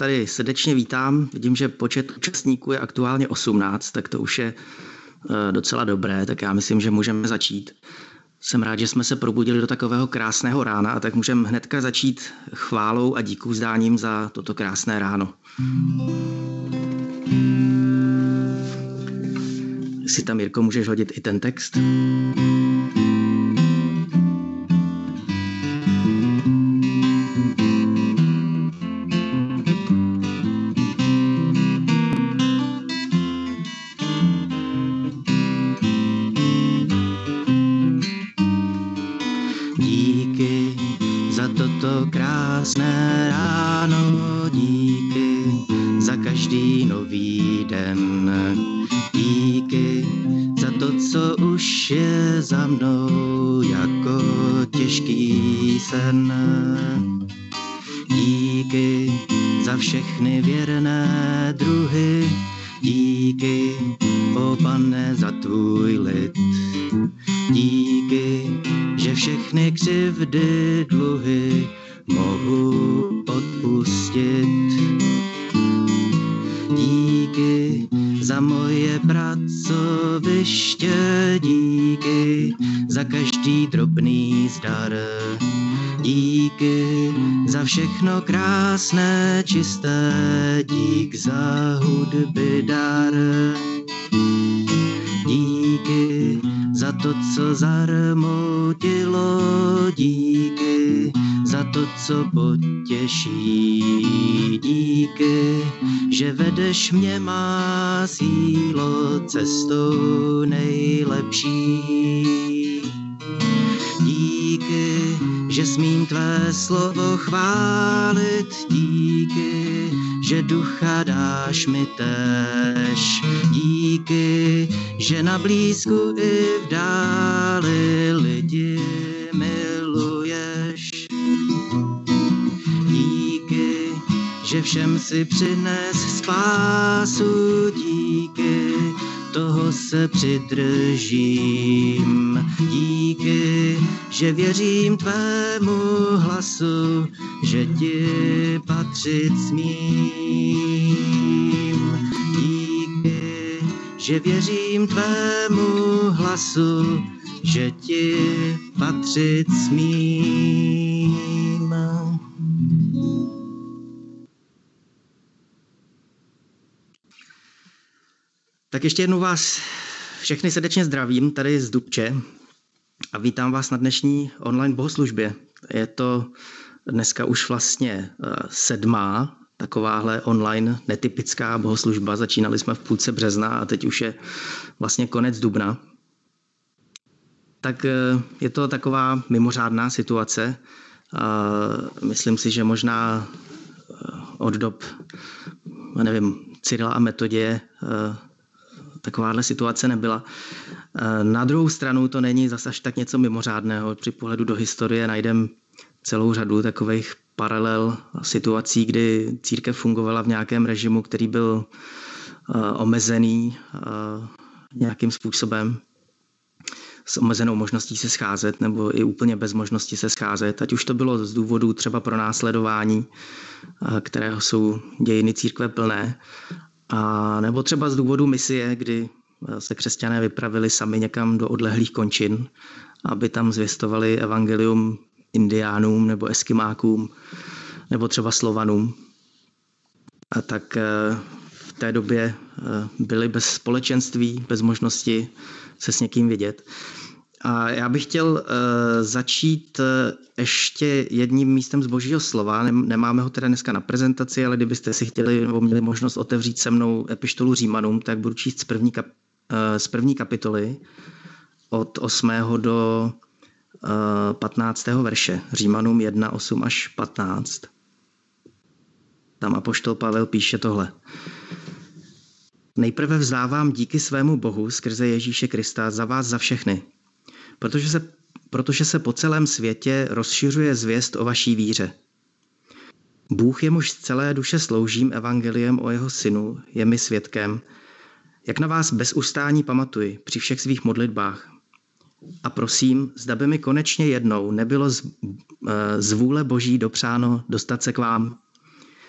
tady srdečně vítám. Vidím, že počet účastníků je aktuálně 18, tak to už je docela dobré, tak já myslím, že můžeme začít. Jsem rád, že jsme se probudili do takového krásného rána a tak můžeme hnedka začít chválou a díkůzdáním za toto krásné ráno. Jestli tam, Jirko, můžeš hodit i ten text? Díky za toto krásné ráno, díky za každý nový den. Díky za to, co už je za mnou jako těžký sen. Díky za všechny věrné druhy, díky, ó Pane, za tvůj lid. Díky, že všechny křivdy, dluhy mohu odpustit. Díky za moje pracoviště, díky za každý drobný zdar. Díky za všechno krásné, čisté, dík za hudby dar. Díky za to, co zarmoutilo, díky za to, co potěší. Díky, že vedeš mě, má sílo, cestou nejlepší. Díky, že smím tvé slovo chválit, díky, že ducha dáš mi též. Díky, že na blízku i v dáli lidi miluješ. Díky, že všem si přines spásu, díky, toho se přidržím. Díky, že věřím tvému hlasu, že ti patřit smím. Díky, že věřím tvému hlasu, že ti patřit smím. Tak ještě jednou vás všechny srdečně zdravím tady z Dubče a vítám vás na dnešní online bohoslužbě. Je to dneska už vlastně 7. takováhle online netypická bohoslužba. Začínali jsme v půlce března a teď už je vlastně konec dubna. Tak je to taková mimořádná situace. Myslím si, že možná od dob, nevím, Cyrila a Metoděje takováhle situace nebyla. Na druhou stranu to není zase až tak něco mimořádného. Při pohledu do historie najdeme celou řadu takových paralel situací, kdy církev fungovala v nějakém režimu, který byl omezený nějakým způsobem, s omezenou možností se scházet nebo i úplně bez možnosti se scházet. Ať už to bylo z důvodu třeba pronásledování, kterého jsou dějiny církve plné, a nebo třeba z důvodu misie, kdy se křesťané vypravili sami někam do odlehlých končin, aby tam zvěstovali evangelium indiánům nebo eskimákům nebo třeba Slovanům. A tak v té době byli bez společenství, bez možnosti se s někým vidět. A já bych chtěl začít ještě jedním místem z Božího slova. Nemáme ho teda dneska na prezentaci, ale kdybyste si chtěli nebo měli možnost otevřít se mnou epištolu Římanům, tak budu číst z první kapitoly od 8. do 15. verše. Římanům 1, 8 až 15. Tam apoštol Pavel píše tohle. Nejprve vzdávám díky svému Bohu skrze Ježíše Krista za vás za všechny, protože se po celém světě rozšiřuje zvěst o vaší víře. Bůh, jemuž z celé duše sloužím evangeliem o jeho synu, je mi svědkem, jak na vás bez ustání pamatuji při všech svých modlitbách. A prosím, zda by mi konečně jednou nebylo z vůle Boží dopřáno dostat se k vám.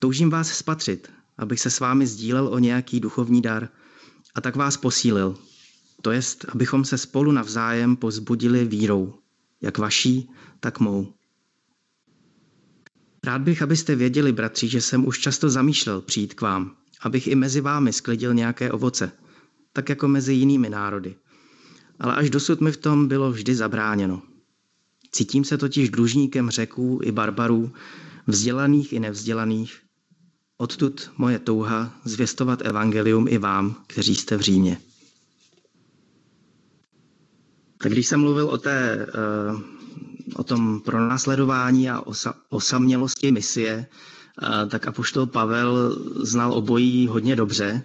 Toužím vás spatřit, abych se s vámi sdílel o nějaký duchovní dar a tak vás posílil. To jest, abychom se spolu navzájem povzbudili vírou, jak vaší, tak mou. Rád bych, abyste věděli, bratři, že jsem už často zamýšlel přijít k vám, abych i mezi vámi sklidil nějaké ovoce, tak jako mezi jinými národy. Ale až dosud mi v tom bylo vždy zabráněno. Cítím se totiž dlužníkem Řeků i barbarů, vzdělaných i nevzdělaných. Odtud moje touha zvěstovat evangelium i vám, kteří jste v Římě. Tak když jsem mluvil o tom pronásledování a osamělosti misie, tak apoštol Pavel znal obojí hodně dobře.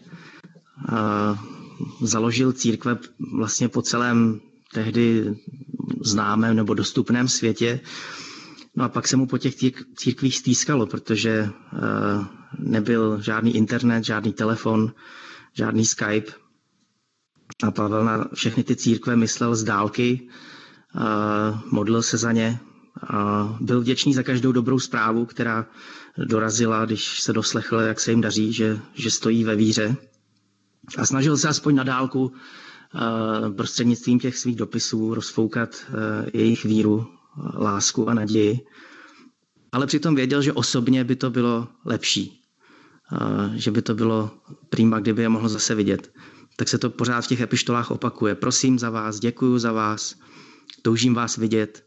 Založil církve vlastně po celém tehdy známém nebo dostupném světě. No a pak se mu po těch církvích stýskalo, protože nebyl žádný internet, žádný telefon, žádný Skype. A Pavel na všechny ty církve myslel z dálky, modlil se za ně, byl vděčný za každou dobrou zprávu, která dorazila, když se doslechl, jak se jim daří, že stojí ve víře. A snažil se aspoň na dálku prostřednictvím těch svých dopisů rozfoukat jejich víru, lásku a naději. Ale přitom věděl, že osobně by to bylo lepší. Že by to bylo prima, kdyby je mohl zase vidět. Tak se to pořád v těch epištolách opakuje. Prosím za vás, děkuju za vás, toužím vás vidět.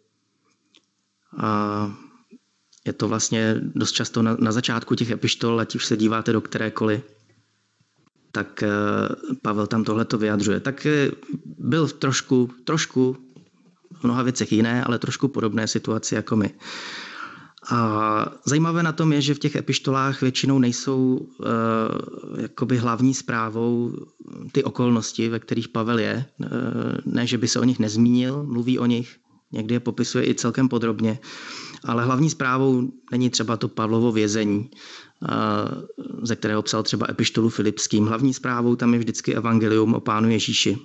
Je to vlastně dost často na začátku těch epištol, ať už se díváte do kterékoliv, tak Pavel tam tohleto vyjadřuje. Tak byl trošku v mnoha věcech jiné, ale trošku podobné situaci jako my. A zajímavé na tom je, že v těch epištolách většinou nejsou jakoby hlavní zprávou ty okolnosti, ve kterých Pavel je. Ne, že by se o nich nezmínil, mluví o nich, někdy je popisuje i celkem podrobně, ale hlavní zprávou není třeba to Pavlovo vězení, ze kterého psal třeba epištolu Filipským. Hlavní zprávou tam je vždycky evangelium o Pánu Ježíši.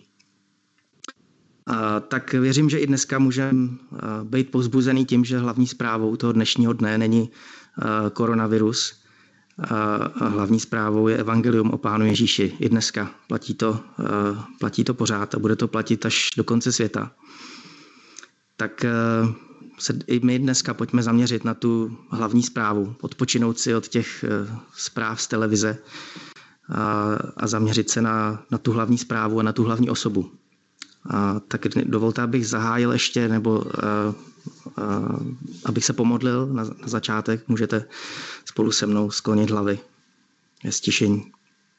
Tak věřím, že i dneska můžeme být povzbuzený tím, že hlavní zprávou toho dnešního dne není koronavirus. Hlavní zprávou je evangelium o Pánu Ježíši. I dneska platí to pořád a bude to platit až do konce světa. Tak se i my dneska pojďme zaměřit na tu hlavní zprávu, odpočinout si od těch zpráv z televize a zaměřit se na tu hlavní zprávu a na tu hlavní osobu. Tak dovolte, abych zahájil ještě, nebo abych se pomodlil na začátek. Můžete spolu se mnou sklonit hlavy ve stišení.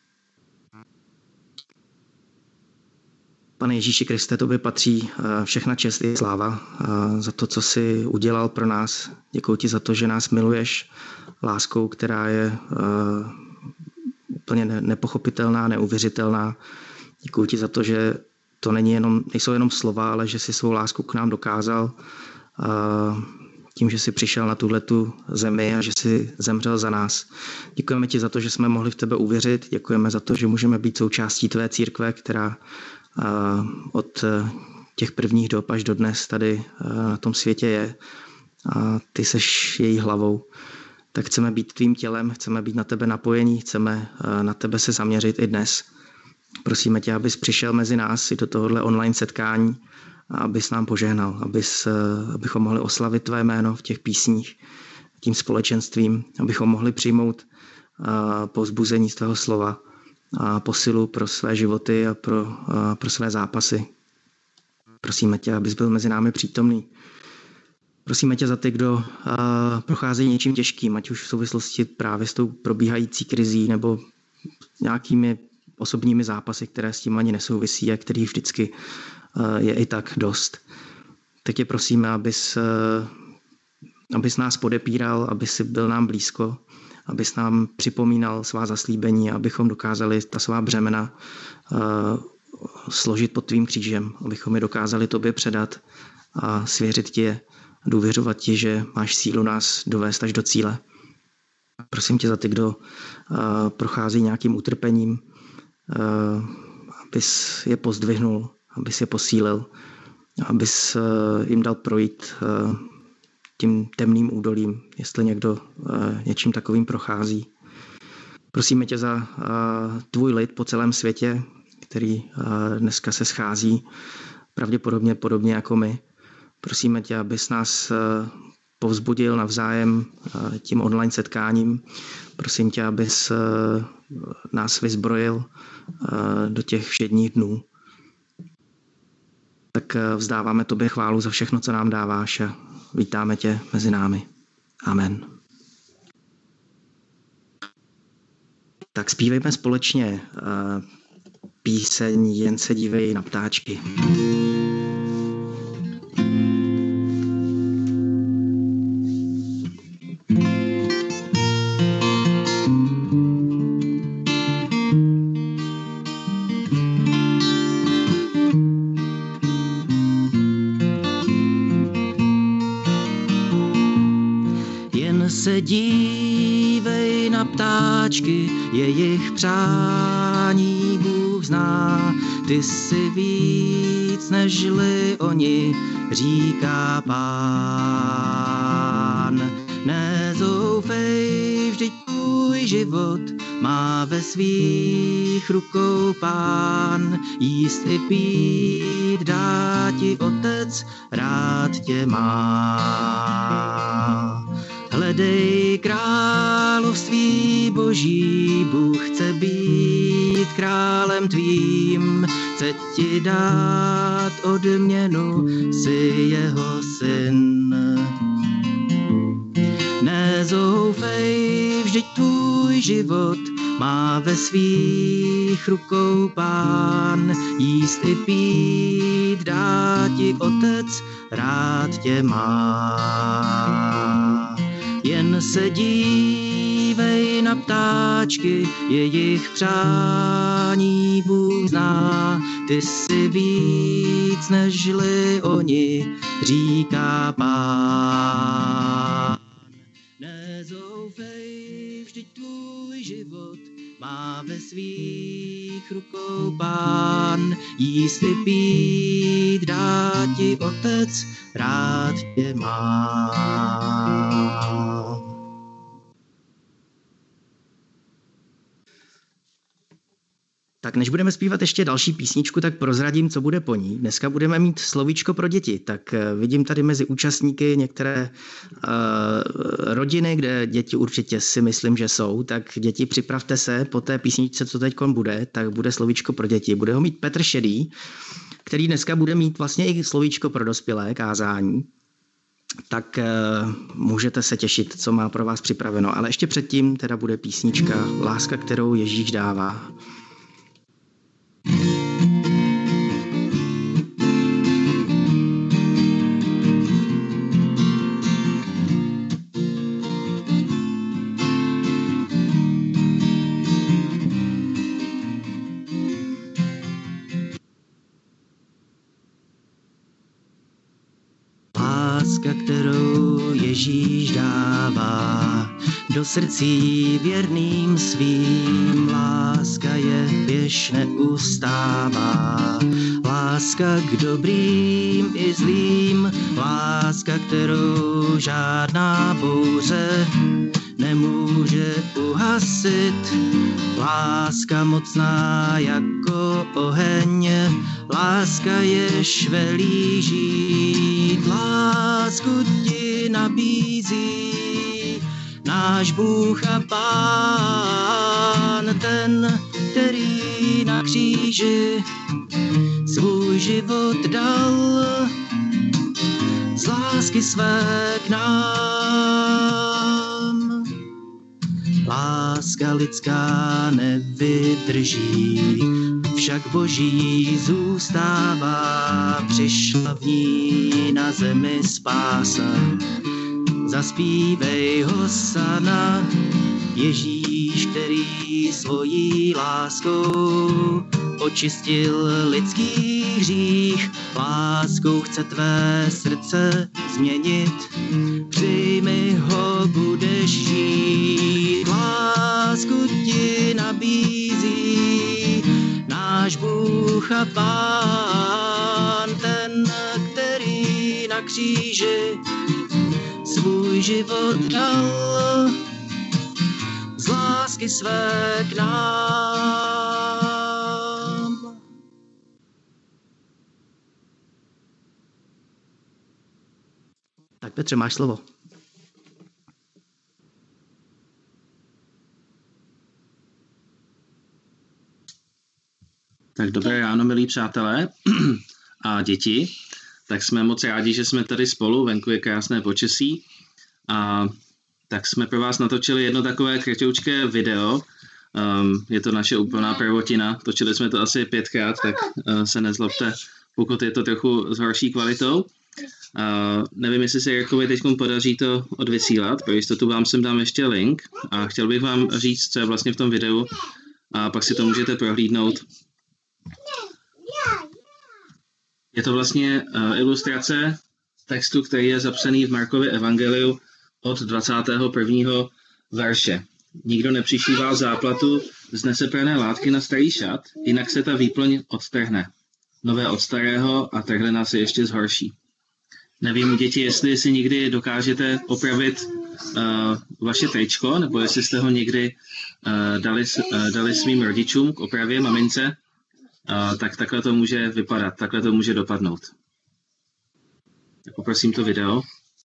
Pane Ježíši Kriste, tobě patří všechna čest i sláva za to, co jsi udělal pro nás. Děkuji ti za to, že nás miluješ láskou, která je úplně nepochopitelná, neuvěřitelná. Děkuji ti za to, že to nejsou jenom slova, ale že jsi svou lásku k nám dokázal tím, že jsi přišel na tuhletu zemi a že jsi zemřel za nás. Děkujeme ti za to, že jsme mohli v tebe uvěřit. Děkujeme za to, že můžeme být součástí tvé církve, která od těch prvních dob až do dnes tady na tom světě je. A ty seš její hlavou. Tak chceme být tvým tělem, chceme být na tebe napojení, chceme na tebe se zaměřit i dnes. Prosíme tě, abys přišel mezi nás i do tohohle online setkání a abys nám požehnal, abychom mohli oslavit tvé jméno v těch písních, tím společenstvím, abychom mohli přijmout povzbuzení z tvého slova a posilu pro své životy a pro své zápasy. Prosíme tě, abys byl mezi námi přítomný. Prosíme tě za ty, kdo procházejí něčím těžkým, ať už v souvislosti právě s tou probíhající krizí nebo nějakými osobními zápasy, které s tím ani nesouvisí a kterých vždycky je i tak dost. Tak tě prosíme, abys nás podepíral, abys byl nám blízko, abys nám připomínal svá zaslíbení, abychom dokázali ta svá břemena složit pod tvým křížem, abychom je dokázali tobě předat a svěřit ti je, důvěřovat ti, že máš sílu nás dovést až do cíle. Prosím tě za ty, kdo prochází nějakým utrpením, abys je pozdvihnul, abys je posílil, abys jim dal projít tím temným údolím, jestli někdo něčím takovým prochází. Prosíme tě za tvůj lid po celém světě, který dneska se schází pravděpodobně podobně jako my. Prosíme tě, abys nás povzbudil navzájem tím online setkáním. Prosím tě, abys nás vyzbrojil do těch všedních dnů. Tak vzdáváme tobě chválu za všechno, co nám dáváš a vítáme tě mezi námi. Amen. Tak zpívejme společně píseň Jen se dívej na ptáčky. Jen se dívej na ptáčky, jejich přání Bůh zná. Ty jsi víc nežli oni, říká Pán. Nezoufej, vždyť tvůj život má ve svých rukou Pán. Jíst i pít dá ti Otec, rád tě má. Hledej království Boží, Bůh chce být králem tvým, chce ti dát odměnu, jsi jeho syn. Nezoufej, vždyť tvůj život má ve svých rukou Pán. Jíst i pít dá ti Otec, rád tě má. Jen se dívej na ptáčky, jejich přání Bůh zná. Ty jsi víc nežli oni, říká Pán. Nezoufej, vždyť tvůj život má ve svých rukou Pán. Jíst i pít dá ti Otec, rád tě má. Tak než budeme zpívat ještě další písničku, tak prozradím, co bude po ní. Dneska budeme mít slovíčko pro děti, tak vidím tady mezi účastníky některé rodiny, kde děti určitě si myslím, že jsou, tak děti připravte se po té písničce, co teď bude, tak bude slovíčko pro děti. Bude ho mít Petr Šedý, který dneska bude mít vlastně i slovíčko pro dospělé kázání. Tak můžete se těšit, co má pro vás připraveno. Ale ještě předtím teda bude písnička Láska, kterou Ježíš dává. Láska, kterou Ježíš dává do srdcí věrným svým. Láska je běž neustává. Láska k dobrým i zlým. Láska, kterou žádná bouře nemůže uhasit. Láska mocná jako oheň. Láska jež velí žít. Lásku ti nabízí náš Bůh a Pán, ten, který na kříži svůj život dal z lásky své k nám. Láska lidská nevydrží, však Boží zůstává. Přišla v ní na zemi spása. Zaspívej hosana, Ježíš, který svojí láskou očistil lidský hřích. Láskou chce tvé srdce změnit, přijmi ho, budeš žít. Lásku ti nabízí náš Bůh a Pán, ten, který na kříži svůj život dal z lásky lásky své k nám. Tak Petře, máš slovo. Tak dobré ráno, milí přátelé a děti. Tak jsme moc rádi, že jsme tady spolu, venku je krásné počasí. A tak jsme pro vás natočili jedno takové kratoučké video. Je to naše úplná prvotina. Točili jsme to asi 5krát, tak se nezlobte, pokud je to trochu s horší kvalitou. Nevím, jestli se Jirkovi teď podaří to odvysílat, pro jistotu vám sem dám ještě link a chtěl bych vám říct, co je vlastně v tom videu a pak si to můžete prohlídnout. Je to vlastně ilustrace textu, který je zapsaný v Markově evangeliu od 21. verše. Nikdo nepřišívá záplatu z neseprané látky na starý šat, jinak se ta výplň odtrhne. Nové od starého a trhlina se ještě zhorší. Nevím, děti, jestli si někdy dokážete opravit vaše tričko, nebo jestli jste ho někdy dali svým rodičům k opravě, mamince, tak takhle to může vypadat, takhle to může dopadnout. Tak poprosím to video.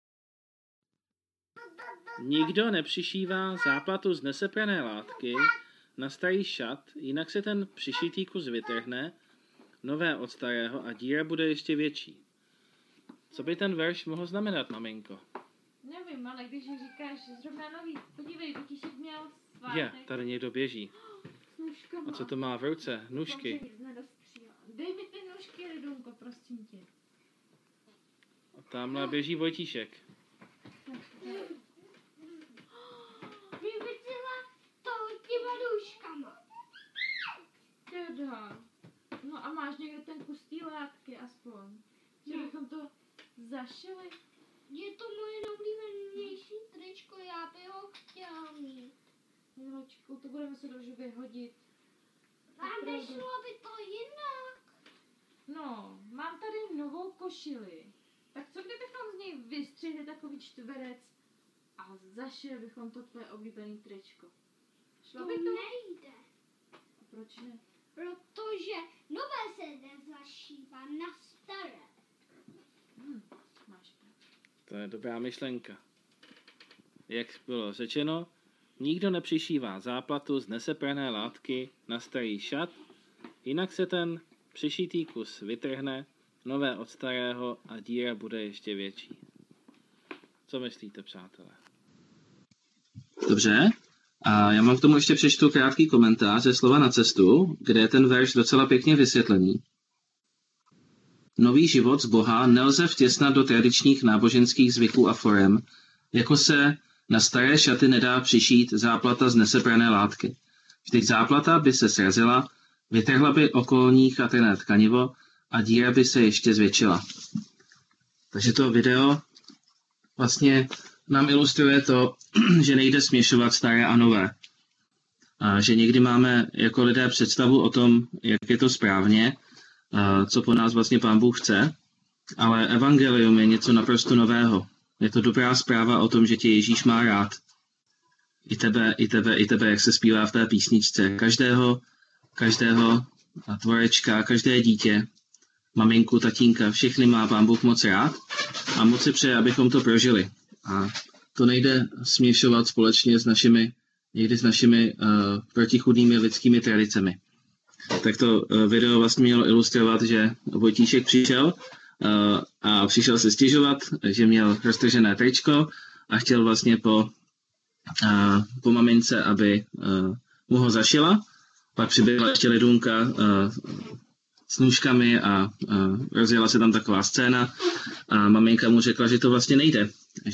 Nikdo nepřišívá záplatu z neseprané látky na starý šat, jinak se ten přišitý kus vytrhne, nové od starého a díra bude ještě větší. Co by ten verš mohl znamenat, maminko? Nevím, ale když říkáš zrovna nový, podívej, Botíšek měl svátek. Je, tady někdo běží. A co to má v ruce? Nůžky. Dej mi ty nůžky, Lidunko, prosím tě. A tamhle běží Vojtíšek. Vyvětila to těma nůžkama. Teda. No a máš někde ten kus té látky aspoň? Že bychom to zašili? Je to moje nejoblíbenější tričko, já bych ho chtěla mít. Miločku, to budeme se do žuby hodit. A nešlo by to jinak. No, mám tady novou košili. Tak co kdybychom z něj vystřihli takový čtverec a zašili bychom to tvoje oblíbený tričko? Šlo by to? Nejde. Proč ne? Protože nové se nezašívá na staré. Máš pravdu. To je dobrá myšlenka. Jak bylo řečeno, nikdo nepřišívá záplatu z neseprané látky na starý šat, jinak se ten přišitý kus vytrhne, nové od starého a díra bude ještě větší. Co myslíte, přátelé? Dobře. A já mám k tomu ještě přečtu krátký komentář ze Slova na cestu, kde je ten verš docela pěkně vysvětlený. Nový život z Boha nelze vtěsnat do tradičních náboženských zvyků a forem, jako se na staré šaty nedá přišít záplata z neseprané látky. Vždyť záplata by se srazila, vytrhla by okolní chatrné tkanivo a díra by se ještě zvětšila. Takže to video vlastně nám ilustruje to, že nejde směšovat staré a nové. A že někdy máme jako lidé představu o tom, jak je to správně, co po nás vlastně Pán Bůh chce, ale evangelium je něco naprosto nového. Je to dobrá zpráva o tom, že tě Ježíš má rád. I tebe, jak se zpívá v té písničce. Každého tvorečka, každé dítě, maminku, tatínka, všechny má Pán Bůh moc rád a moc si přeje, abychom to prožili. A to nejde směšovat společně s našimi protichůdnými lidskými tradicemi. Tak to video vlastně mělo ilustrovat, že Vojtíšek přišel a přišel se stěžovat, že měl roztržené tričko a chtěl vlastně po mamince, aby mu ho zašila. Pak přiběhla ještě Lidunka s nůžkami a rozjela se tam taková scéna a maminka mu řekla, že to vlastně nejde,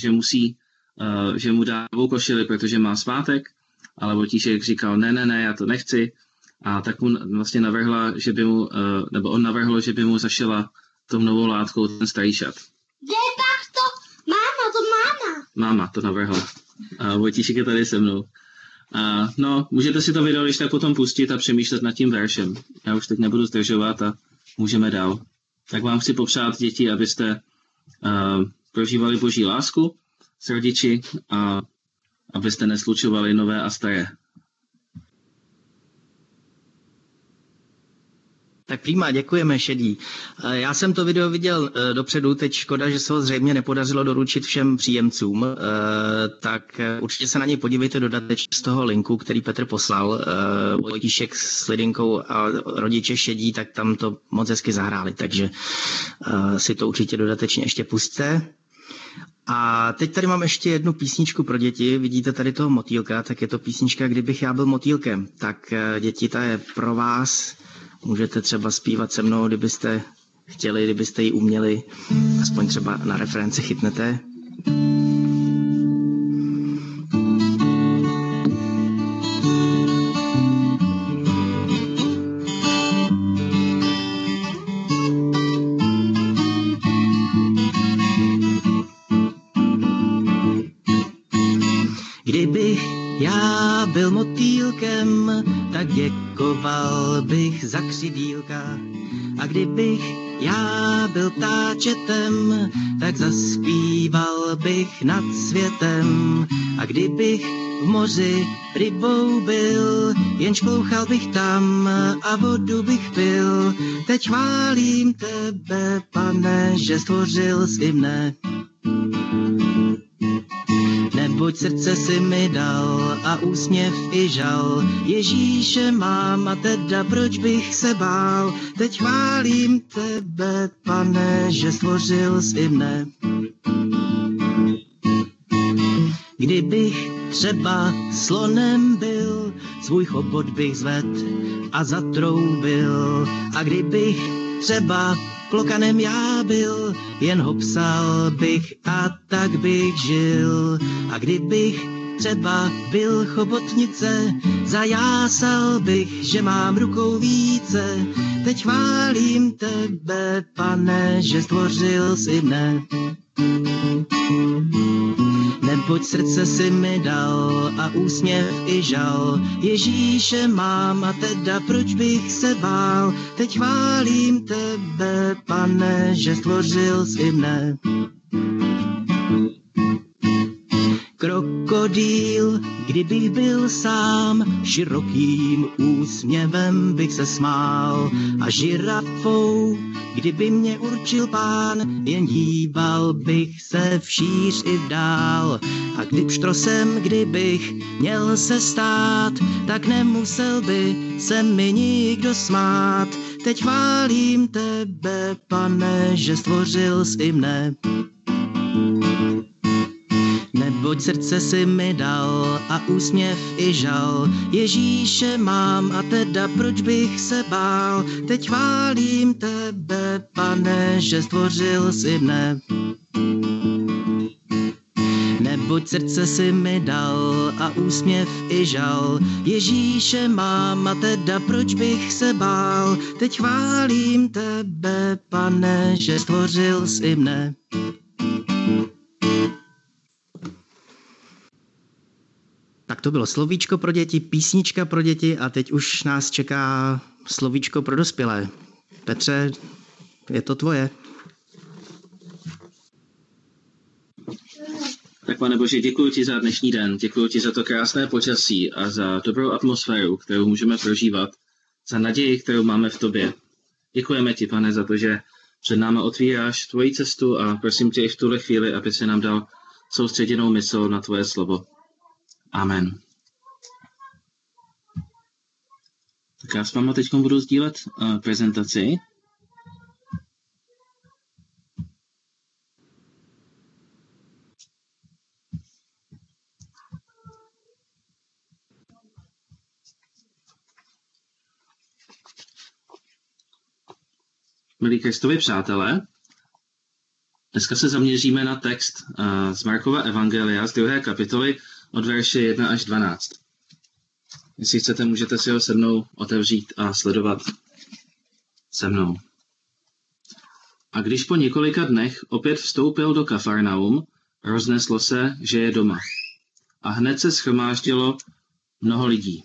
že mu dá novou košili, protože má svátek, ale Vojtíšek říkal, ne, já to nechci. A tak mu vlastně navrhla, on navrhl, že by mu zašila tou novou látkou ten starý šat. Debach to, máma. Máma to navrhla. A Vojtíšek je tady se mnou. No, můžete si to video když tak potom pustit a přemýšlet nad tím veršem. Já už teď nebudu zdržovat a můžeme dál. Tak vám chci popřát, děti, abyste prožívali Boží lásku s rodiči a abyste neslučovali nové a staré. Tak prima, děkujeme, Šedí. Já jsem to video viděl dopředu, teď škoda, že se ho zřejmě nepodařilo doručit všem příjemcům, tak určitě se na něj podívejte dodatečně z toho linku, který Petr poslal. Vojtíšek s Lidinkou a rodiče Šedí, tak tam to moc hezky zahráli, takže si to určitě dodatečně ještě pusťte. A teď tady mám ještě jednu písničku pro děti. Vidíte tady toho motýlka, tak je to písnička Kdybych já byl motýlkem. Tak děti, ta je pro vás. Můžete třeba zpívat se mnou, kdybyste chtěli, kdybyste ji uměli. Aspoň třeba na referenci chytnete. Kdybych já byl motýlkem, tak děkoval bych za křidílka. A kdybych já byl ptáčetem, tak zaspíval bych nad světem. A kdybych v moři rybou byl, jen šplouchal bych tam a vodu bych pil. Teď chválím tebe, Pane, že stvořil jsi mne. Neboť srdce si mi dal a úsměv i žal. Ježíše mám a teda proč bych se bál. Teď chválím tebe, Pane, že stvořil jsi mne. Kdybych třeba slonem byl, svůj chobot bych zved a zatroubil. A kdybych třeba klokanem já byl, jen ho psal bych a tak bych žil. A kdybych třeba byl chobotnice, zajásal bych, že mám rukou více. Teď chválím tebe, Pane, že stvořil jsi mne. Neboť srdce si mi dal a úsměv i žal. Ježíše mám a teda proč bych se bál. Teď chválím tebe, Pane, že stvořil jsi mne. Krokodýl, kdybych byl sám, širokým úsměvem bych se smál. A žirafou, kdyby mě určil Pán, jen díval bych se všíř i vdál. A pštrosem, kdybych měl se stát, tak nemusel by se mi nikdo smát. Teď chválím tebe, Pane, že stvořil jsi mne. Neboť srdce si mi dal a úsměv i žal. Ježíše mám a teda proč bych se bál. Teď chválím tebe, Pane, že stvořil jsi mne. Neboť srdce si mi dal a úsměv i žal. Ježíše mám a teda proč bych se bál. Teď chválím tebe, Pane, že stvořil jsi mne. Tak to bylo slovíčko pro děti, písnička pro děti a teď už nás čeká slovíčko pro dospělé. Petře, je to tvoje. Tak Pane Bože, děkuji ti za dnešní den, děkuji ti za to krásné počasí a za dobrou atmosféru, kterou můžeme prožívat, za naději, kterou máme v tobě. Děkujeme ti, Pane, za to, že před námi otvíráš tvoji cestu a prosím tě i v tuhle chvíli, aby si nám dal soustředěnou mysl na tvoje slovo. Amen. Tak já s váma teď budu sdílet prezentaci. Milí Kristovi přátelé, dneska se zaměříme na text z Markova evangelia z 2. kapitoly od verše 1 až 12. Jestli chcete, můžete si ho se mnou otevřít a sledovat se mnou. A když po několika dnech opět vstoupil do Kafarnaum, rozneslo se, že je doma. A hned se shromáždilo mnoho lidí.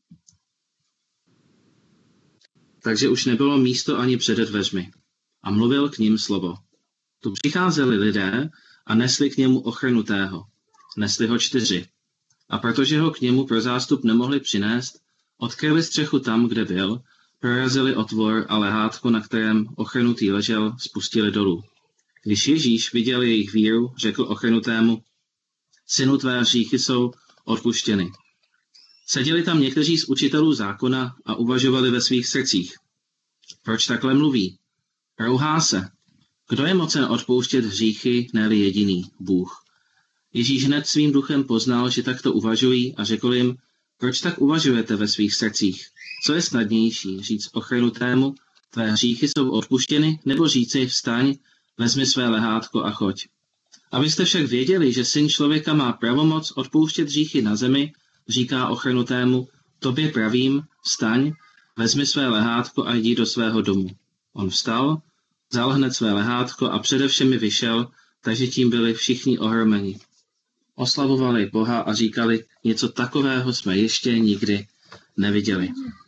Takže už nebylo místo ani před dveřmi. A mluvil k ním slovo. Tu přicházeli lidé a nesli k němu ochrnutého. Nesli ho 4. A protože ho k němu pro zástup nemohli přinést, odkryli střechu tam, kde byl, prorazili otvor a lehátko, na kterém ochrnutý ležel, spustili dolů. Když Ježíš viděl jejich víru, řekl ochrnutému: Synu, tvé hříchy jsou odpuštěny. Seděli tam někteří z učitelů zákona a uvažovali ve svých srdcích: Proč takhle mluví? Rouhá se. Kdo je mocen odpouštět hříchy, ne-li jediný, Bůh? Ježíš hned svým duchem poznal, že takto uvažují, a řekl jim: Proč tak uvažujete ve svých srdcích? Co je snadnější, říct ochrnutému: Tvé hříchy jsou odpuštěny, nebo říci: Vstaň, vezmi své lehátko a choď? Abyste však věděli, že Syn člověka má pravomoc odpouštět hříchy na zemi, říká ochrnutému: Tobě pravím, vstaň, vezmi své lehátko a jdi do svého domu. On vstal, vzal hned své lehátko a přede všemi vyšel, takže tím byli všichni ohromeni. Oslavovali Boha a říkali: Něco takového jsme ještě nikdy neviděli.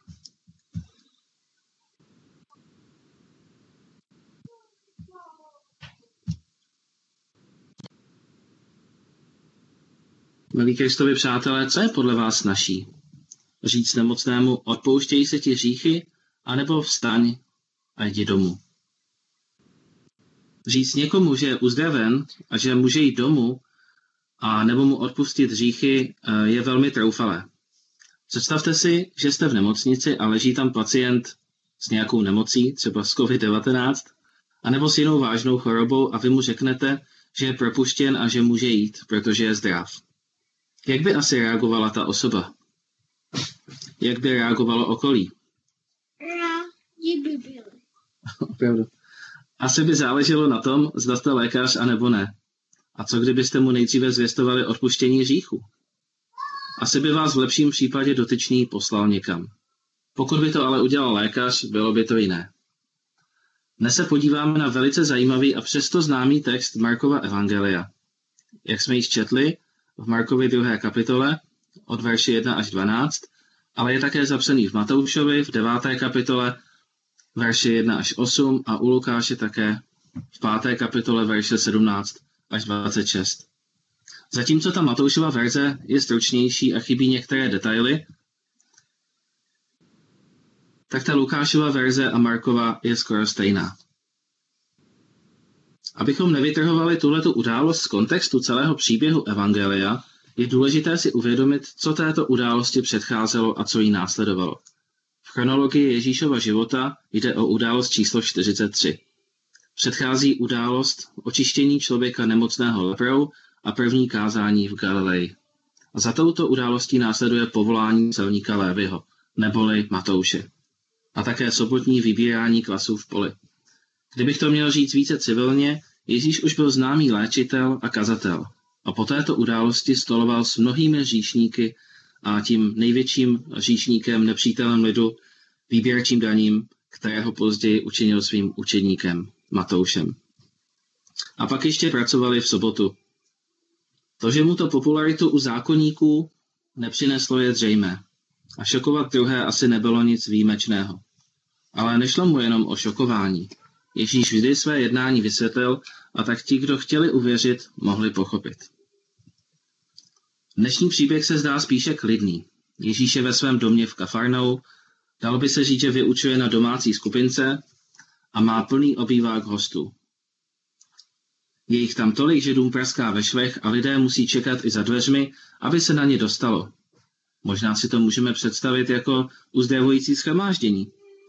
Milí Kristovi přátelé, co je podle vás snazší? Říct nemocnému: Odpouštějí se ti hříchy, anebo vstaň a jdi domů? Říct někomu, že je uzdraven a že může jít domů, a nebo mu odpustit hříchy, je velmi troufalé. Představte si, že jste v nemocnici a leží tam pacient s nějakou nemocí, třeba s COVID-19, anebo s jinou vážnou chorobou, a vy mu řeknete, že je propuštěn a že může jít, protože je zdrav. Jak by asi reagovala ta osoba? Jak by reagovalo okolí? Rádi by byli. Opravdu. Asi by záleželo na tom, zda jste lékař, anebo ne. A co kdybyste mu nejdříve zvěstovali odpuštění hříchu? Asi by vás v lepším případě dotyčný poslal někam. Pokud by to ale udělal lékař, bylo by to jiné. Dnes se podíváme na velice zajímavý a přesto známý text Markova evangelia. Jak jsme již četli, v Markovi 2. kapitole od verše 1 až 12, ale je také zapsaný v Matoušovi v 9. kapitole verše 1 až 8 a u Lukáše také v 5. kapitole verše 17 až 26. Zatímco ta Matoušova verze je stručnější a chybí některé detaily, tak ta Lukášova verze a Markova je skoro stejná. Abychom nevytrhovali tuhletu událost z kontextu celého příběhu evangelia, je důležité si uvědomit, co této události předcházelo a co jí následovalo. V chronologii Ježíšova života jde o událost číslo 43. Předchází událost očištění člověka nemocného leprou a první kázání v Galileji. A za touto událostí následuje povolání celníka Léviho, neboli Matouše. A také sobotní vybírání klasů v poli. Kdybych to měl říct více civilně, Ježíš už byl známý léčitel a kazatel. A po této události stoloval s mnohými hříšníky a tím největším hříšníkem, nepřítelem lidu, výběrčím daním, kterého později učinil svým učedníkem, Matoušem. A pak ještě pracovali v sobotu. To, že mu to popularitu u zákonníků nepřineslo, je zřejmé. A šokovat druhé asi nebylo nic výjimečného. Ale nešlo mu jenom o šokování. Ježíš vždy své jednání vysvětlil a tak ti, kdo chtěli uvěřit, mohli pochopit. Dnešní příběh se zdá spíše klidný. Ježíš je ve svém domě v Kafarnou, dalo by se říct, že vyučuje na domácí skupince a má plný obývák hostů. Je jich tam tolik, že dům praská ve švech a lidé musí čekat i za dveřmi, aby se na ně dostalo. Možná si to můžeme představit jako uzdravující shromáždění.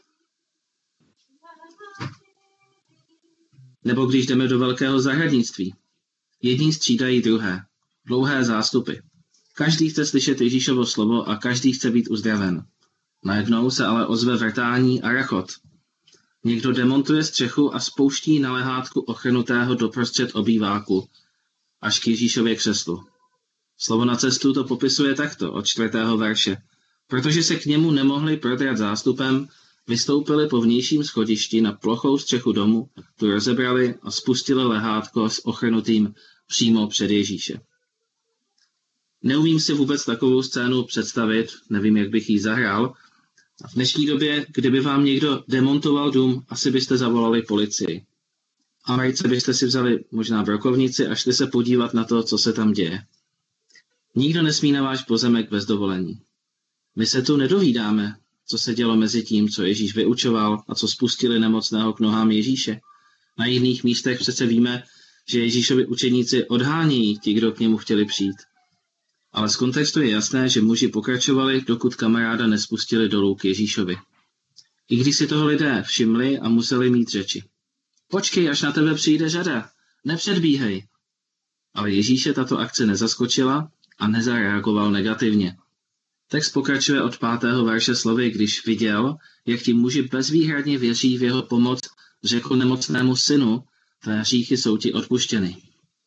Nebo když jdeme do velkého zahradnictví. Jedni střídají druhé. Dlouhé zástupy. Každý chce slyšet Ježíšovo slovo a každý chce být uzdraven. Najednou se ale ozve vrtání a rachot. Někdo demontuje střechu a spouští na lehátku ochrnutého doprostřed obýváku, až k Ježíšově křeslu. Slovo na cestu to popisuje takto od 4. verše. Protože se k němu nemohli prodrat zástupem, vystoupili po vnějším schodišti na plochou střechu domu, tu rozebrali a spustili lehátko s ochrnutým přímo před Ježíše. Neumím si vůbec takovou scénu představit, nevím, jak bych ji zahrál. V dnešní době, kdyby vám někdo demontoval dům, asi byste zavolali policii. A v Americe byste si vzali možná brokovnici a šli se podívat na to, co se tam děje. Nikdo nesmí na váš pozemek bez dovolení. My se tu nedovídáme, co se dělo mezi tím, co Ježíš vyučoval a co spustili nemocného k nohám Ježíše. Na jiných místech přece víme, že Ježíšovi učeníci odhánějí ti, kdo k němu chtěli přijít. Ale z kontextu je jasné, že muži pokračovali, dokud kamaráda nespustili dolů k Ježíšovi. I když si toho lidé všimli a museli mít řeči. Počkej, až na tebe přijde řada, nepředbíhej. Ale Ježíše tato akce nezaskočila a nezareagoval negativně. Text pokračuje od 5. verše slovy, když viděl, jak ti muži bezvýhradně věří v jeho pomoc, řekl nemocnému synu, tvé hříchy jsou ti odpuštěny.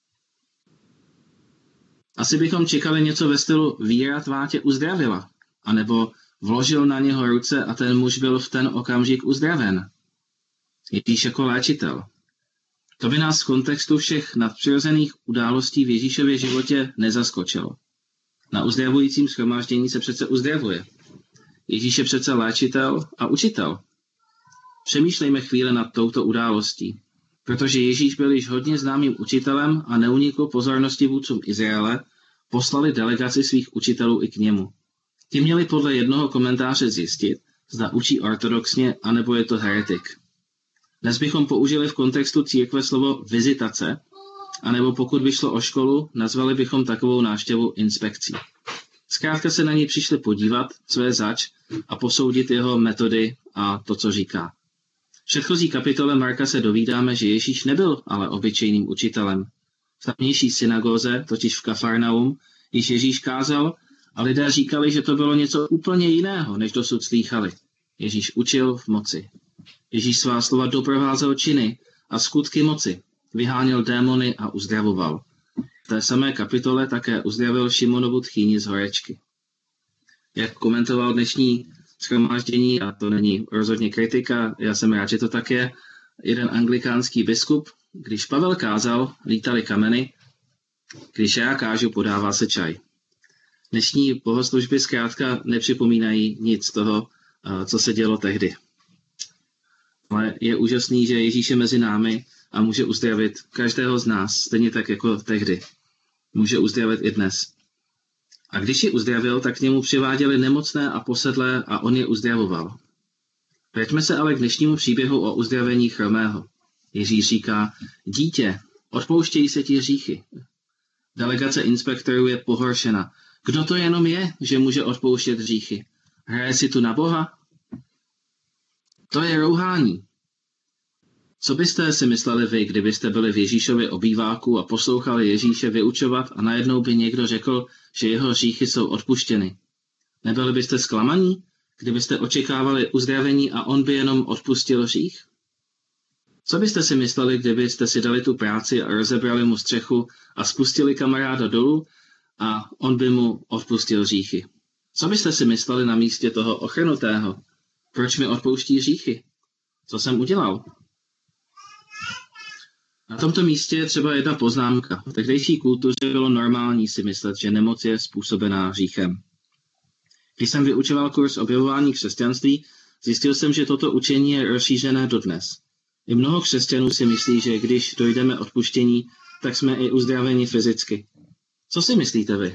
Asi bychom čekali něco ve stylu víra tvá tě uzdravila, anebo vložil na něho ruce a ten muž byl v ten okamžik uzdraven. Ježíš jako léčitel. To by nás v kontextu všech nadpřirozených událostí v Ježíšově životě nezaskočilo. Na uzdravujícím shromáždění se přece uzdravuje. Ježíš je přece léčitel a učitel. Přemýšlejme chvíli nad touto událostí, protože Ježíš byl již hodně známým učitelem a neunikl pozornosti vůdcům Izraele, poslali delegaci svých učitelů i k němu. Ti měli podle jednoho komentáře zjistit, zda učí ortodoxně, anebo je to heretik. Dnes bychom použili v kontextu církve slovo vizitace, anebo pokud by šlo o školu, nazvali bychom takovou návštěvu inspekcí. Zkrátka se na něj přišli podívat, co je zač, a posoudit jeho metody a to, co říká. V předchozí kapitole Marka se dovídáme, že Ježíš nebyl ale obyčejným učitelem. V tamnější synagóze, totiž v Kafarnaum, již Ježíš kázal a lidé říkali, že to bylo něco úplně jiného, než dosud slýchali. Ježíš učil v moci. Ježíš svá slova doprovázel činy a skutky moci. Vyháněl démony a uzdravoval. V té samé kapitole také uzdravil Šimonovu tchýni z horečky. Jak komentoval dnešní shromáždění, a to není rozhodně kritika, já jsem rád, že to tak je, jeden anglikánský biskup, když Pavel kázal, lítaly kameny, když já kážu, podává se čaj. Dnešní bohoslužby zkrátka nepřipomínají nic z toho, co se dělo tehdy. Ale je úžasný, že Ježíš je mezi námi a může uzdravit každého z nás, stejně tak jako tehdy. Může uzdravit i dnes. A když je uzdravil, tak k němu přiváděli nemocné a posedlé a on je uzdravoval. Vraťme se ale k dnešnímu příběhu o uzdravení chromého. Ježíš říká, dítě, odpouštějí se ti hříchy. Delegace inspektorů je pohoršena. Kdo to jenom je, že může odpouštět hříchy? Hraje si tu na Boha? To je rouhání. Co byste si mysleli vy, kdybyste byli v Ježíšově obýváku a poslouchali Ježíše vyučovat a najednou by někdo řekl, že jeho hříchy jsou odpuštěny? Nebyli byste zklamaní, kdybyste očekávali uzdravení a on by jenom odpustil hřích? Co byste si mysleli, kdybyste si dali tu práci a rozebrali mu střechu a spustili kamaráda dolů a on by mu odpustil hříchy? Co byste si mysleli na místě toho ochrnutého? Proč mi odpouští hříchy? Co jsem udělal? Na tomto místě je třeba jedna poznámka. V tehdejší kultuře bylo normální si myslet, že nemoc je způsobená hříchem. Když jsem vyučoval kurz objevování křesťanství, zjistil jsem, že toto učení je rozšířené dodnes. I mnoho křesťanů si myslí, že když dojdeme odpuštění, tak jsme i uzdraveni fyzicky. Co si myslíte vy?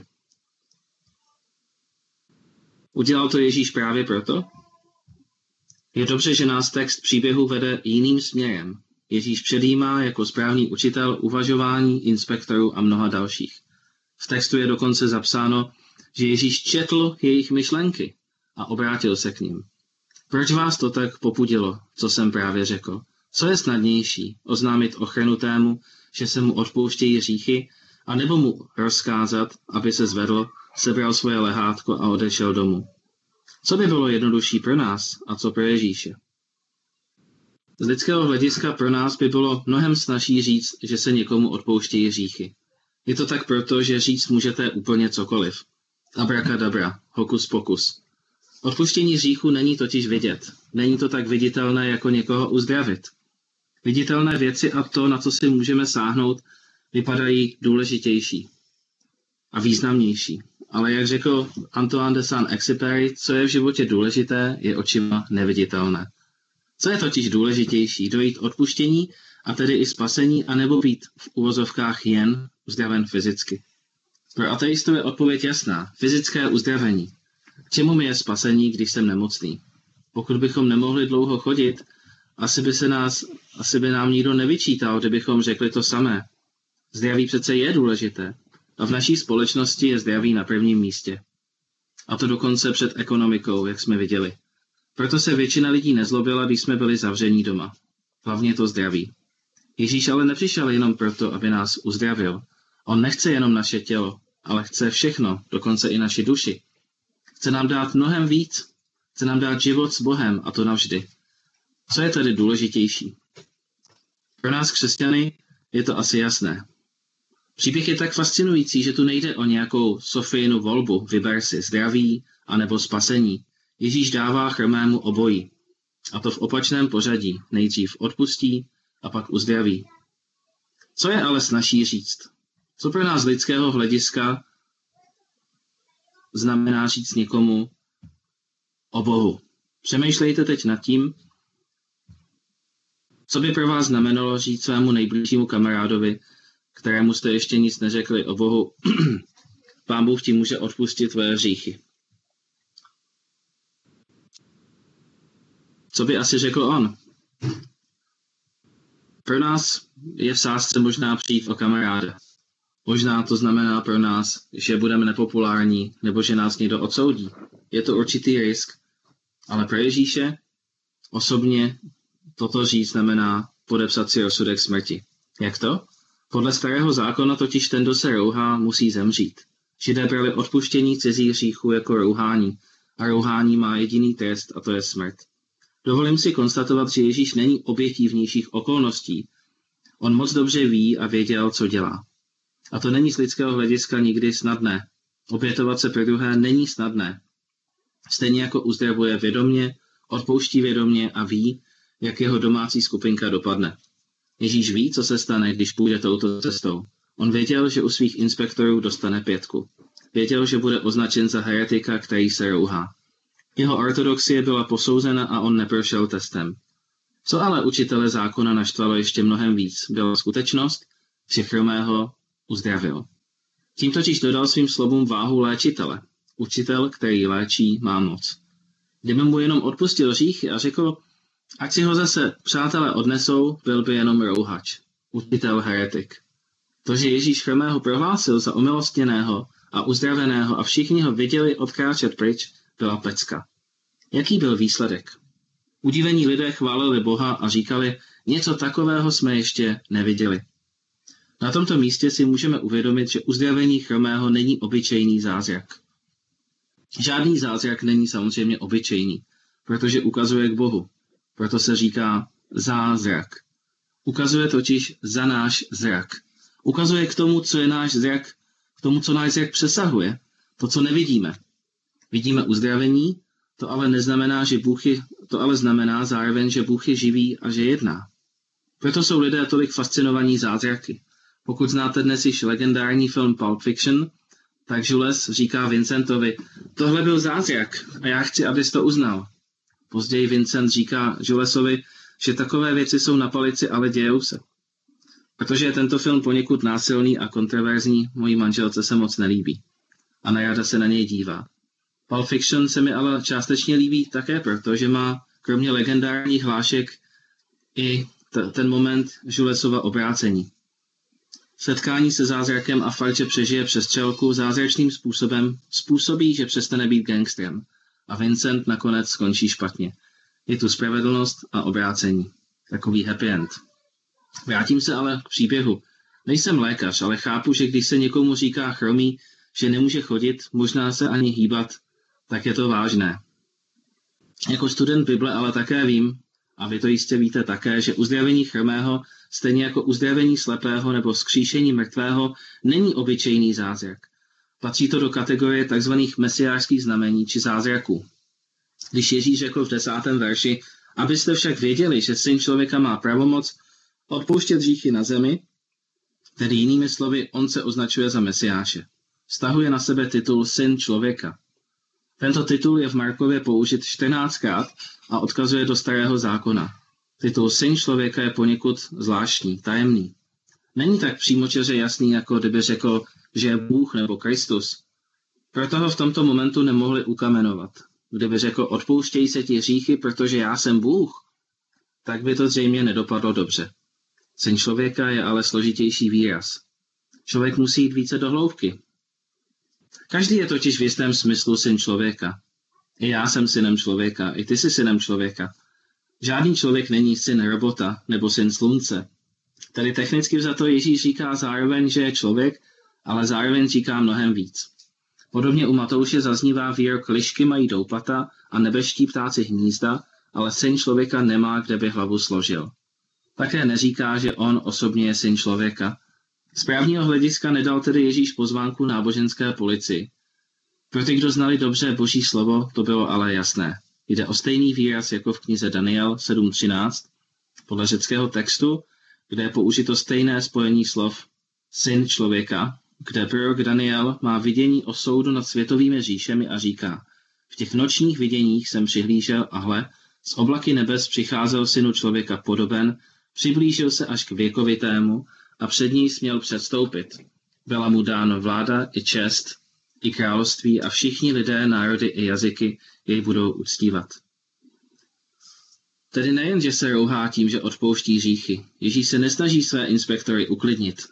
Udělal to Ježíš právě proto? Je dobře, že nás text příběhu vede jiným směrem. Ježíš předjímá jako správný učitel uvažování inspektorů a mnoha dalších. V textu je dokonce zapsáno, že Ježíš četl jejich myšlenky a obrátil se k nim. Proč vás to tak popudilo, co jsem právě řekl? Co je snadnější, oznámit ochrnutému, že se mu odpouštějí hříchy, anebo mu rozkázat, aby se zvedl, sebral svoje lehátko a odešel domů? Co by bylo jednodušší pro nás a co pro Ježíše? Z lidského hlediska pro nás by bylo mnohem snazší říct, že se někomu odpouštějí hříchy. Je to tak proto, že říct můžete úplně cokoliv. Abrakadabra, hokus pokus. Odpuštění hříchu není totiž vidět. Není to tak viditelné, jako někoho uzdravit. Viditelné věci a to, na co si můžeme sáhnout, vypadají důležitější a významnější. Ale jak řekl Antoine de Saint-Exupéry, co je v životě důležité, je očima neviditelné. Co je totiž důležitější, dojít odpuštění a tedy i spasení, anebo být v uvozovkách jen uzdraven fyzicky? Pro ateistu je odpověď jasná. Fyzické uzdravení. K čemu mi je spasení, když jsem nemocný? Pokud bychom nemohli dlouho chodit, asi by nám nikdo nevyčítal, kdybychom řekli to samé. Zdraví přece je důležité a v naší společnosti je zdraví na prvním místě. A to dokonce před ekonomikou, jak jsme viděli. Proto se většina lidí nezlobila, když jsme byli zavření doma. Hlavně to zdraví. Ježíš ale nepřišel jenom proto, aby nás uzdravil. On nechce jenom naše tělo, ale chce všechno, dokonce i naši duši. Chce nám dát mnohem víc. Chce nám dát život s Bohem, a to navždy. Co je tady důležitější? Pro nás křesťany je to asi jasné. Příběh je tak fascinující, že tu nejde o nějakou Sofijinu volbu, vyber si zdraví anebo spasení. Ježíš dává chromému obojí. A to v opačném pořadí. Nejdřív odpustí a pak uzdraví. Co je ale snazší říct? Co pro nás lidského hlediska znamená říct někomu o Bohu? Přemýšlejte teď nad tím, co by pro vás znamenalo říct svému nejbližšímu kamarádovi, kterému jste ještě nic neřekli o Bohu, Pán Bůh ti může odpustit tvoje hříchy. Co by asi řekl on? Pro nás je v sázce možná přijít o kamaráda. Možná to znamená pro nás, že budeme nepopulární nebo že nás někdo odsoudí. Je to určitý risk, ale pro Ježíše osobně toto říct znamená podepsat si rozsudek smrti. Jak to? Podle starého zákona totiž ten, kdo se rouhá, musí zemřít. Židé brali odpuštění cizích hříchů jako rouhání a rouhání má jediný trest a to je smrt. Dovolím si konstatovat, že Ježíš není obětí vnějších okolností. On moc dobře ví a věděl, co dělá. A to není z lidského hlediska nikdy snadné. Obětovat se pro druhé není snadné. Stejně jako uzdravuje vědomě, odpouští vědomě a ví, jak jeho domácí skupinka dopadne. Ježíš ví, co se stane, když půjde touto cestou. On věděl, že u svých inspektorů dostane 5. Věděl, že bude označen za heretika, který se rouhá. Jeho ortodoxie byla posouzena a on neprošel testem. Co ale učitele zákona naštvalo ještě mnohem víc, byla skutečnost, že chromého uzdravil. Tím totiž dodal svým slovům váhu léčitele. Učitel, který léčí, má moc. Kdyby mu jenom odpustil hříchy a řekl, ať si ho zase přátelé odnesou, byl by jenom rouhač. Učitel heretik. To, že Ježíš chromého prohlásil za omilostněného a uzdraveného a všichni ho viděli odkráčet pryč, byla pecka. Jaký byl výsledek? Udivení lidé chválili Boha a říkali, něco takového jsme ještě neviděli. Na tomto místě si můžeme uvědomit, že uzdravení chromého není obyčejný zázrak. Žádný zázrak není samozřejmě obyčejný, protože ukazuje k Bohu. Proto se říká zázrak. Ukazuje totiž za náš zrak. Ukazuje k tomu, co je náš zrak, k tomu, co náš zrak přesahuje, to, co nevidíme. Vidíme uzdravení, to ale znamená zároveň, že Bůh je živý a že jedná. Proto jsou lidé tolik fascinovaní zázraky. Pokud znáte dnes již legendární film Pulp Fiction, tak Jules říká Vincentovi, tohle byl zázrak a já chci, abys to uznal. Později Vincent říká Julesovi, že takové věci jsou na palici, ale dějou se. Protože je tento film poněkud násilný a kontroverzní, mojí manželce se moc nelíbí. A nerada se na něj dívá. Pulp Fiction se mi ale částečně líbí také proto, že má kromě legendárních hlášek i ten moment Julesova obrácení. Setkání se zázrakem a fakt, že přežije přestřelku zázračným způsobem způsobí, že přestane být gangstrem. A Vincent nakonec skončí špatně. Je tu spravedlnost a obrácení. Takový happy end. Vrátím se ale k příběhu. Nejsem lékař, ale chápu, že když se někomu říká chromý, že nemůže chodit, možná se ani hýbat, tak je to vážné. Jako student Bible ale také vím, a vy to jistě víte také, že uzdravení chromého, stejně jako uzdravení slepého nebo vzkříšení mrtvého, není obyčejný zázrak. Patří to do kategorie tzv. Mesiářských znamení či zázraků. Když Ježíš řekl v 10. verši, abyste však věděli, že Syn člověka má pravomoc odpouštět hříchy na zemi, tedy jinými slovy, on se označuje za Mesiáše. Vztahuje na sebe titul Syn člověka. Tento titul je v Markově použit 14krát a odkazuje do Starého zákona. Titul Syn člověka je poněkud zvláštní, tajemný. Není tak přímočaře jasný, jako kdyby řekl, že je Bůh nebo Kristus. Proto ho v tomto momentu nemohli ukamenovat. kdyby řekl odpouštěj se ti hříchy, protože já jsem Bůh, tak by to zřejmě nedopadlo dobře. Syn člověka je ale složitější výraz. Člověk musí jít více do hloubky. Každý je totiž v jistém smyslu syn člověka. I já jsem synem člověka, i ty jsi synem člověka. Žádný člověk není syn robota nebo syn slunce. Tady technicky vzato Ježíš říká zároveň, že je člověk, ale zároveň říká mnohem víc. Podobně u Matouše zaznívá výrok lišky mají doupata a nebeští ptáci hnízda, ale syn člověka nemá, kde by hlavu složil. Také neříká, že on osobně je syn člověka. Z právního hlediska nedal tedy Ježíš pozvánku náboženské policii. Pro ty, kdo znali dobře Boží slovo, to bylo ale jasné. Jde o stejný výraz jako v knize Daniel 7.13, podle řeckého textu, kde je použito stejné spojení slov syn člověka, kde prorok Daniel má vidění o soudu nad světovými říšemi a říká: v těch nočních viděních jsem přihlížel a hle, z oblaky nebes přicházel synu člověka podoben, přiblížil se až k věkovitému a před ní směl předstoupit. Byla mu dána vláda i čest, i království a všichni lidé, národy i jazyky jej budou uctívat. Tedy nejen, že se rouhá tím, že odpouští hříchy. Ježíš se nesnaží své inspektory uklidnit.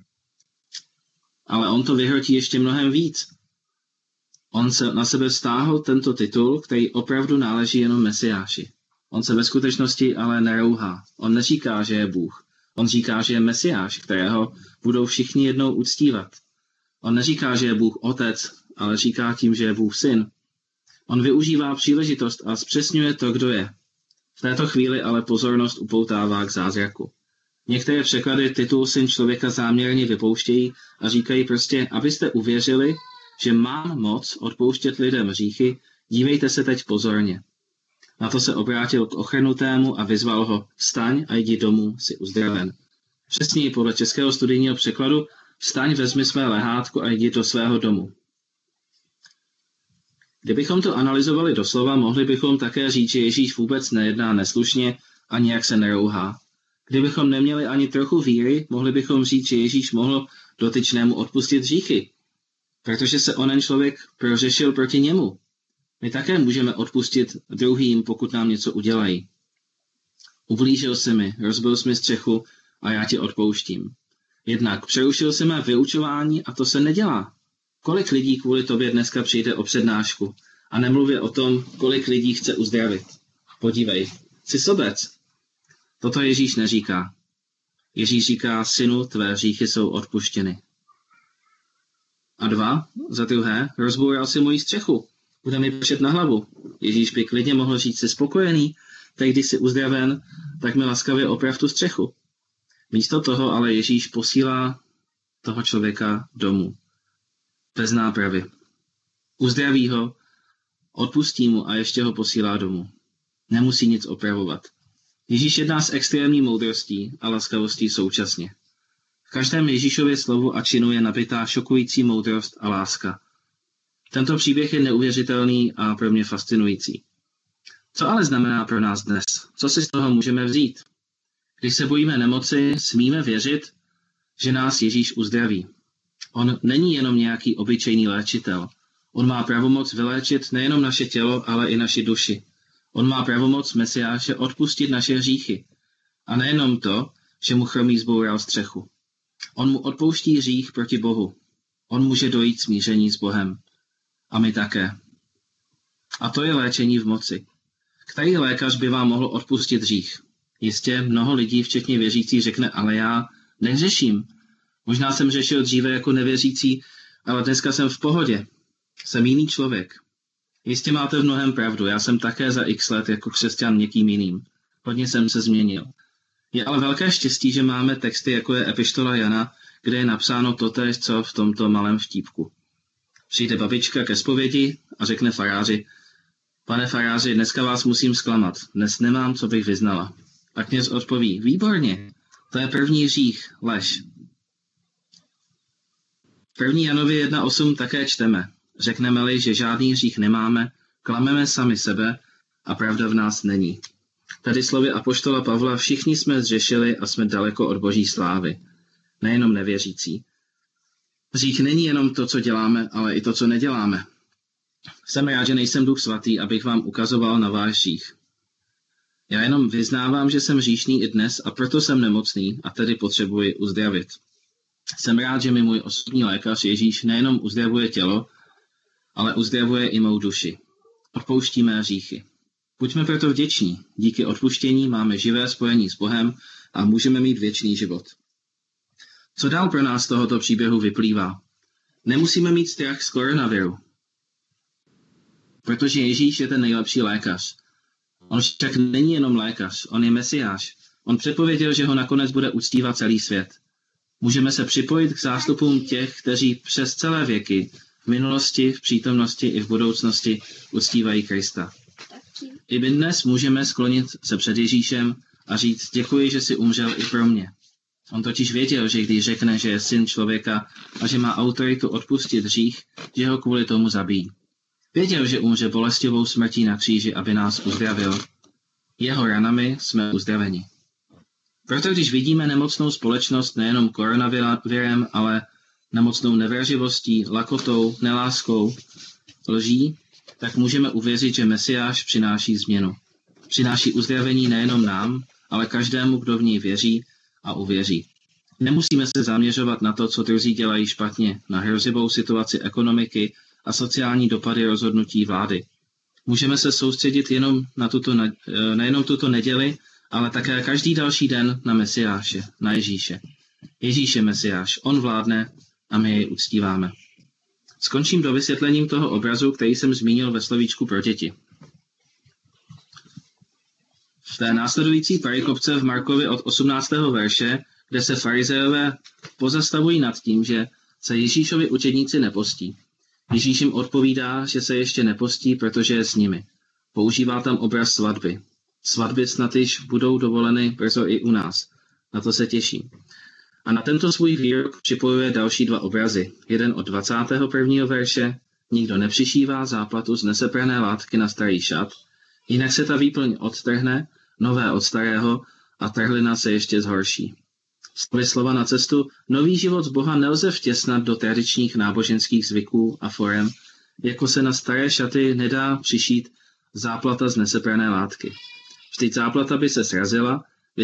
Ale on to vyhrotí ještě mnohem víc. On se na sebe vztáhl tento titul, který opravdu náleží jenom Mesiáši. On se ve skutečnosti ale nerouhá. On neříká, že je Bůh. On říká, že je Mesiáš, kterého budou všichni jednou uctívat. On neříká, že je Bůh Otec, ale říká tím, že je Bůh Syn. On využívá příležitost a zpřesňuje to, kdo je. V této chvíli ale pozornost upoutává k zázraku. Některé překlady titul Syn člověka záměrně vypouštějí a říkají prostě, abyste uvěřili, že mám moc odpouštět lidem hříchy, dívejte se teď pozorně. Na to se obrátil k ochrnutému a vyzval ho: vstaň a jdi domů, jsi uzdraven. Přesněji podle českého studijního překladu: vstaň, vezmi své lehátko a jdi do svého domu. Kdybychom to analyzovali doslova, mohli bychom také říct, že Ježíš vůbec nejedná neslušně a nijak se nerouhá. Kdybychom neměli ani trochu víry, mohli bychom říct, že Ježíš mohl dotyčnému odpustit hříchy, protože se onen člověk prořešil proti němu. My také můžeme odpustit druhým, pokud nám něco udělají. Ublížil jsi mi, rozbil jsi mi střechu a já ti odpouštím. Jednak přerušil jsi mé vyučování a to se nedělá. Kolik lidí kvůli tobě dneska přijde o přednášku a nemluvě o tom, kolik lidí chce uzdravit. Podívej, jsi sobec. Toto Ježíš neříká. Ježíš říká: synu, tvé hříchy jsou odpuštěny. A za druhé, rozboural si moji střechu. Bude mi pršet na hlavu. Ježíš by klidně mohl říct: jsi spokojený, tak když jsi uzdraven, tak mi laskavě oprav tu střechu. Místo toho ale Ježíš posílá toho člověka domů. Bez nápravy. Uzdraví ho, odpustí mu a ještě ho posílá domů. Nemusí nic opravovat. Ježíš jedná s extrémní moudrostí a laskavostí současně. V každém Ježíšově slovu a činu je nabitá šokující moudrost a láska. Tento příběh je neuvěřitelný a pro mě fascinující. Co ale znamená pro nás dnes? Co si z toho můžeme vzít? Když se bojíme nemoci, smíme věřit, že nás Ježíš uzdraví. On není jenom nějaký obyčejný léčitel. On má pravomoc vyléčit nejenom naše tělo, ale i naši duši. On má pravomoc Mesiáše odpustit naše hříchy. A nejenom to, že mu chromý zboural střechu. On mu odpouští hřích proti Bohu. On může dojít smíření s Bohem. A my také. A to je léčení v moci. Který lékař by vám mohl odpustit hřích? Jistě mnoho lidí, včetně věřících, řekne: ale já neřeším. Možná jsem řešil dříve jako nevěřící, ale dneska jsem v pohodě. Jsem jiný člověk. Jistě máte v mnohem pravdu, já jsem také za x let jako křesťan někým jiným. Hodně jsem se změnil. Je ale velké štěstí, že máme texty, jako je epištola Jana, kde je napsáno totéž, co v tomto malém vtípku. Přijde babička ke zpovědi a řekne faráři: pane faráři, dneska vás musím zklamat, dnes nemám, co bych vyznala. A kněz odpoví: výborně, to je první hřích, lež. V 1. Janovi 1.8 také čteme: řekneme-li, že žádný hřích nemáme, klameme sami sebe a pravda v nás není. Tady slovy apoštola Pavla: všichni jsme zřešili a jsme daleko od Boží slávy. Nejenom nevěřící. Hřích není jenom to, co děláme, ale i to, co neděláme. Jsem rád, že nejsem Duch Svatý, abych vám ukazoval na váš hřích. Já jenom vyznávám, že jsem hříšný i dnes a proto jsem nemocný a tedy potřebuji uzdravit. Jsem rád, že mi můj osobní lékař Ježíš nejenom uzdravuje tělo, ale uzdravuje i mou duši. Odpouští mé hříchy. Buďme proto vděční. Díky odpuštění máme živé spojení s Bohem a můžeme mít věčný život. Co dál pro nás z tohoto příběhu vyplývá? Nemusíme mít strach z koronaviru, protože Ježíš je ten nejlepší lékař. On však není jenom lékař, on je Mesiáš. On předpověděl, že ho nakonec bude uctívat celý svět. Můžeme se připojit k zástupům těch, kteří přes celé věky, v minulosti, v přítomnosti i v budoucnosti uctívají Krista. I my dnes můžeme sklonit se před Ježíšem a říct: děkuji, že jsi umřel i pro mě. On totiž věděl, že když řekne, že je syn člověka a že má autoritu odpustit hřích, že ho kvůli tomu zabijí. Věděl, že umře bolestivou smrtí na kříži, aby nás uzdravil. Jeho ranami jsme uzdraveni. Proto když vidíme nemocnou společnost nejenom koronavirem, ale nemocnou nevraživostí, lakotou, neláskou, lží, tak můžeme uvěřit, že Mesiáš přináší změnu. Přináší uzdravení nejenom nám, ale každému, kdo v něj věří a uvěří. Nemusíme se zaměřovat na to, co druzí dělají špatně, na hrozivou situaci ekonomiky a sociální dopady rozhodnutí vlády. Můžeme se soustředit nejenom tuto neděli, ale také každý další den na Mesiáše, na Ježíše. Ježíš je Mesiáš, on vládne a my jej uctíváme. Skončím do vysvětlením toho obrazu, který jsem zmínil ve slovíčku pro děti. V té následující perikopce v Markovi od 18. verše, kde se farizejové pozastavují nad tím, že se Ježíšovi učedníci nepostí. Ježíš jim odpovídá, že se ještě nepostí, protože je s nimi. Používá tam obraz svatby. Svatby snad již budou dovoleny brzo i u nás. Na to se těším. A na tento svůj výrok připojuje další dva obrazy. Jeden od 21. verše: nikdo nepřišívá záplatu z neseprané látky na starý šat, jinak se ta výplň odtrhne, nové od starého, a trhlina se ještě zhorší. Slovy slova na cestu: nový život z Boha nelze vtěsnat do tradičních náboženských zvyků a forem, jako se na staré šaty nedá přišít záplata z neseprané látky. Vždyť záplata by se srazila,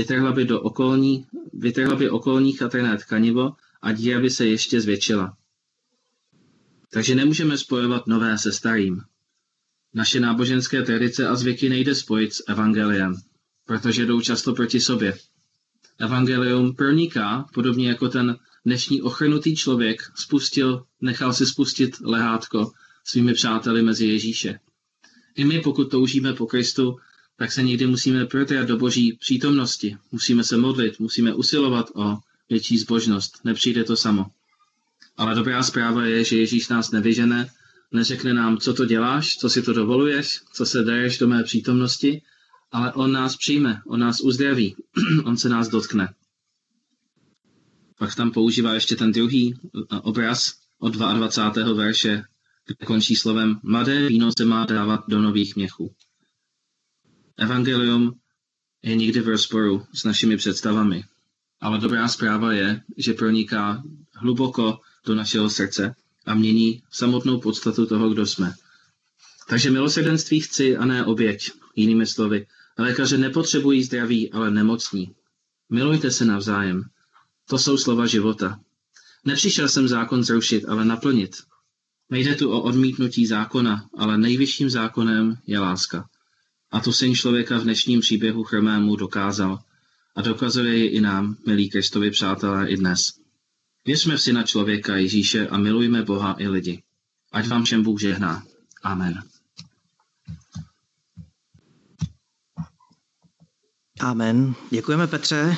vytrhla by okolní chatrné tkanivo a díra by se ještě zvětšila. Takže nemůžeme spojovat nové se starým. Naše náboženské tradice a zvyky nejde spojit s evangeliem, protože jdou často proti sobě. Evangelium proniká, podobně jako ten dnešní ochrnutý člověk nechal si spustit lehátko svými přáteli mezi Ježíše. I my, pokud toužíme po Kristu, tak se někdy musíme protrat do Boží přítomnosti. Musíme se modlit, musíme usilovat o větší zbožnost. Nepřijde to samo. Ale dobrá zpráva je, že Ježíš nás nevyžene, neřekne nám, co to děláš, co si to dovoluješ, co se daješ do mé přítomnosti, ale on nás přijme, on nás uzdraví, on se nás dotkne. Pak tam používá ještě ten druhý obraz od 22. verše, kde končí slovem: mladé víno se má dávat do nových měchů. Evangelium je nikdy v rozporu s našimi představami, ale dobrá zpráva je, že proniká hluboko do našeho srdce a mění samotnou podstatu toho, kdo jsme. Takže milosrdenství chci a ne oběť. Jinými slovy, lékaře nepotřebují zdraví, ale nemocní. Milujte se navzájem. To jsou slova života. Nepřišel jsem zákon zrušit, ale naplnit. Nejde tu o odmítnutí zákona, ale nejvyšším zákonem je láska. A to syn člověka v dnešním příběhu chromému dokázal. A dokazuje ji i nám, milí Kristovi přátelé, i dnes. Věřme v syna člověka Ježíše a milujme Boha i lidi. Ať vám všem Bůh žehná. Amen. Amen. Děkujeme, Petře.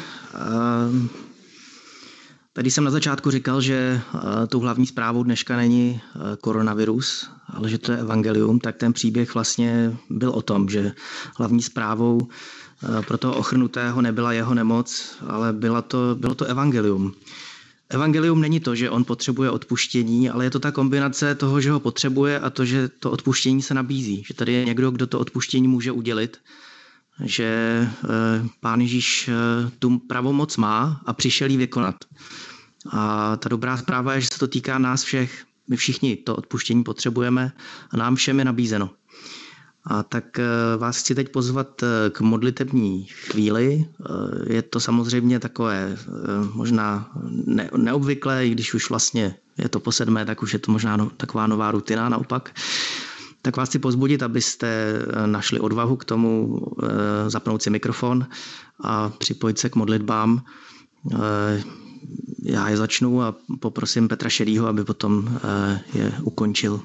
Tady jsem na začátku říkal, že tou hlavní zprávou dneška není koronavirus, ale že to je evangelium, tak ten příběh vlastně byl o tom, že hlavní zprávou pro toho ochrnutého nebyla jeho nemoc, ale bylo to evangelium. Evangelium není to, že on potřebuje odpuštění, ale je to ta kombinace toho, že ho potřebuje a to, že to odpuštění se nabízí. Že tady je někdo, kdo to odpuštění může udělit, že Pán Ježíš tu pravomoc má a přišel ji vykonat. A ta dobrá zpráva je, že se to týká nás všech. My všichni to odpuštění potřebujeme a nám všem je nabízeno. A tak vás chci teď pozvat k modlitební chvíli. Je to samozřejmě takové možná neobvyklé, i když už vlastně je to po 7., tak už je to možná taková nová rutina naopak. Tak vás chci povzbudit, abyste našli odvahu k tomu zapnout si mikrofon a připojit se k modlitbám. Já je začnu a poprosím Petra Šedýho, aby potom je ukončil.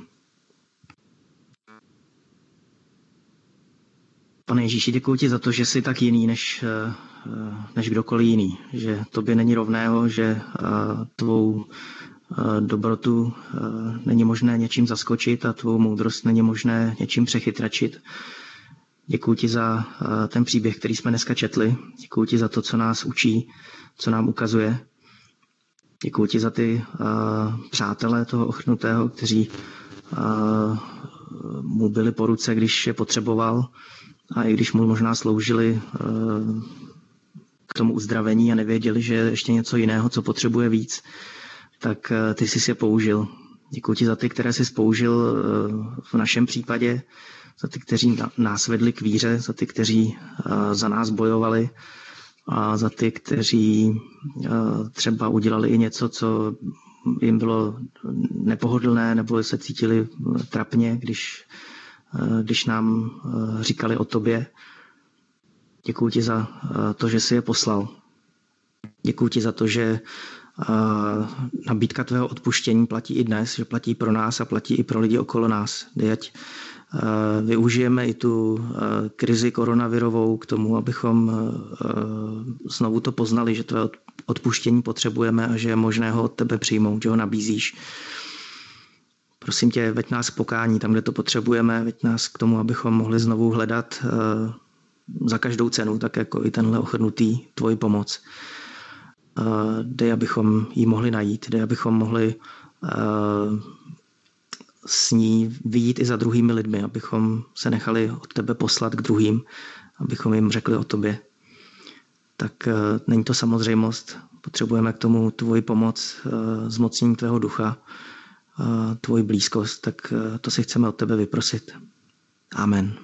Pane Ježíši, děkuji ti za to, že jsi tak jiný než kdokoliv jiný. Že tobě není rovného, že tvou dobrotu není možné něčím zaskočit a tvou moudrost není možné něčím přechytračit. Děkuji ti za ten příběh, který jsme dneska četli. Děkuji ti za to, co nás učí, co nám ukazuje. Děkuji ti za ty přátelé toho ochrnutého, kteří mu byli po ruce, když je potřeboval, a i když mu možná sloužili k tomu uzdravení a nevěděli, že je ještě něco jiného, co potřebuje víc, tak ty jsi je použil. Děkuji ti za ty, které jsi použil v našem případě, za ty, kteří nás vedli k víře, za ty, kteří za nás bojovali a za ty, kteří třeba udělali i něco, co jim bylo nepohodlné nebo se cítili trapně, když nám říkali o tobě. Děkuji ti za to, že jsi je poslal. Děkuji ti za to, že nabídka tvého odpuštění platí i dnes, že platí pro nás a platí i pro lidi okolo nás. Ať využijeme i tu krizi koronavirovou k tomu, abychom znovu to poznali, že tvé odpuštění potřebujeme a že je možné ho od tebe přijmout, že ho nabízíš. Prosím tě, veď nás k pokání tam, kde to potřebujeme, veď nás k tomu, abychom mohli znovu hledat za každou cenu, tak jako i tenhle ochrnutý, tvoji pomoc. Dej, abychom ji mohli najít, dej, abychom mohli s ní vyjít i za druhými lidmi, abychom se nechali od tebe poslat k druhým, abychom jim řekli o tobě. Tak není to samozřejmost, potřebujeme k tomu tvoji pomoc, zmocnění tvého ducha, tvoji blízkost, tak to si chceme od tebe vyprosit. Amen.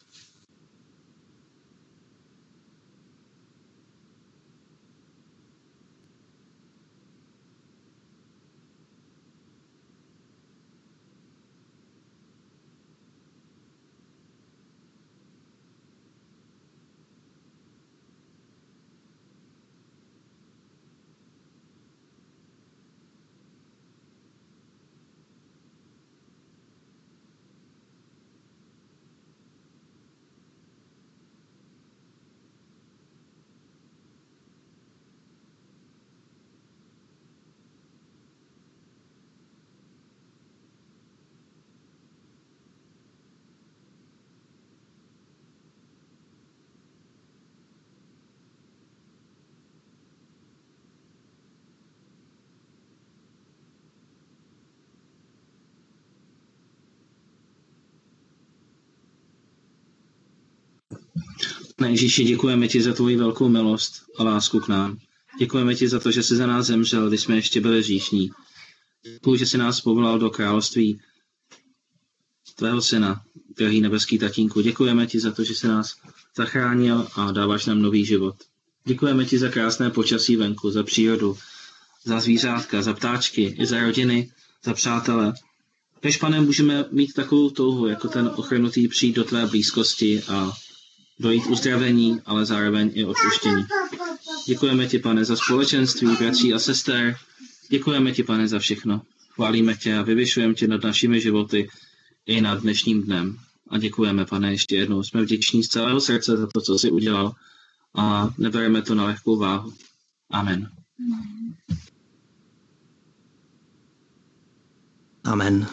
Pane Ježíši, děkujeme ti za tvoji velkou milost a lásku k nám. Děkujeme ti za to, že jsi za nás zemřel, když jsme ještě byli hříšní. Děkuji, že jsi nás povolal do království tvého syna, drahý nebeský tatínku. Děkujeme ti za to, že jsi nás zachránil a dáváš nám nový život. Děkujeme ti za krásné počasí venku, za přírodu, za zvířátka, za ptáčky, i za rodiny, za přátele. Kež, Pane, můžeme mít takovou touhu, jako ten ochrnutý, přijít do tvé blízkosti a dojít uzdravení, ale zároveň i odpuštění. Děkujeme ti, Pane, za společenství bratří a sester. Děkujeme ti, Pane, za všechno. Chválíme tě a vyvyšujeme tě nad našimi životy i nad dnešním dnem. A děkujeme, Pane, ještě jednou. Jsme vděční z celého srdce za to, co jsi udělal a nebereme to na lehkou váhu. Amen. Amen.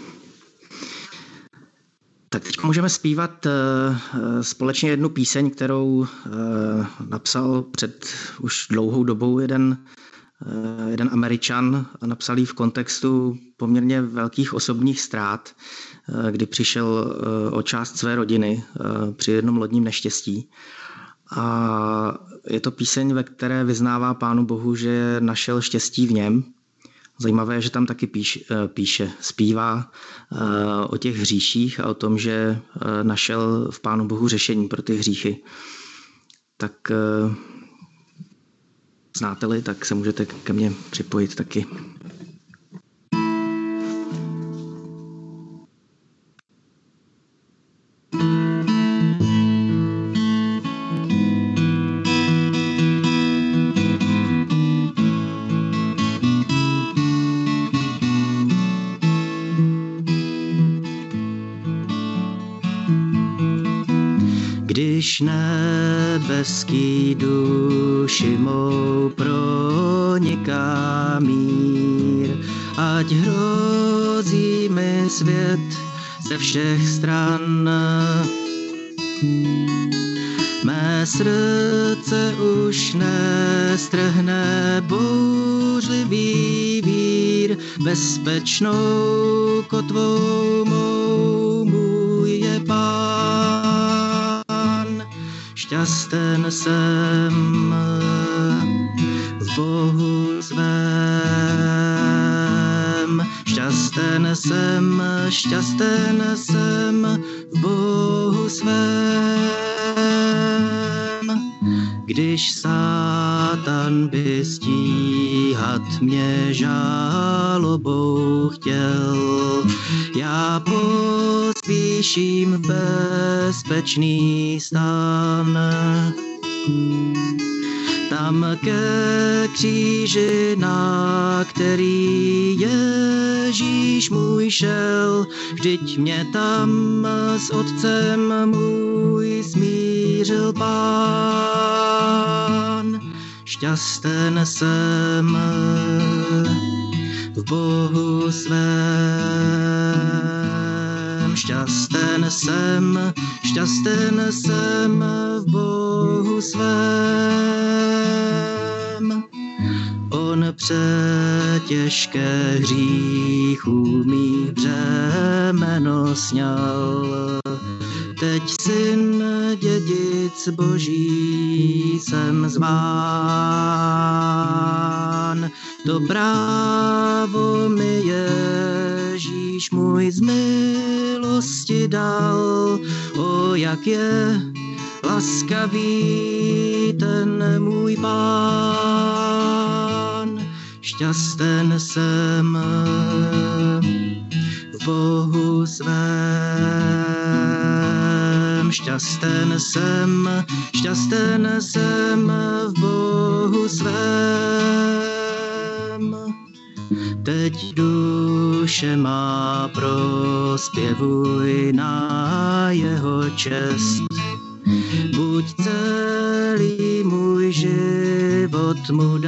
Tak teď můžeme zpívat společně jednu píseň, kterou napsal před už dlouhou dobou jeden Američan a napsal ji v kontextu poměrně velkých osobních ztrát, kdy přišel o část své rodiny při jednom lodním neštěstí. A je to píseň, ve které vyznává Pánu Bohu, že našel štěstí v něm Zajímavé je, že tam taky zpívá o těch hříších a o tom, že našel v Pánu Bohu řešení pro ty hříchy. Tak znáte-li, tak se můžete ke mně připojit taky. Když nebeský duši mou proniká mír, ať hrozí mi svět ze všech stran. Mé srdce už nestrhne bouřlivý vír, bezpečnou kotvou mou můj je Pán. Šťasten jsem v Bohu svém, šťasten jsem v Bohu svém. Když Sátan by stíhat mě žálobou chtěl, já pospíším v bezpečný stan. Tam ke kříži, na který Ježíš můj šel, vždyť mě tam s Otcem můj smířil Pán. Šťasten jsem v Bohu svém, šťasten jsem v Bohu svém. On přetěžké hříchů mých břemeno sňal, teď syn dědic Boží jsem zván. To právo mi Ježíš můj z milosti dal, o jak je laskavý ten můj Pán. Šťasten jsem v Bohu svém, šťasten jsem v Bohu svém. Teď duše má prospěvuj na jeho čest, buď celý můj život mu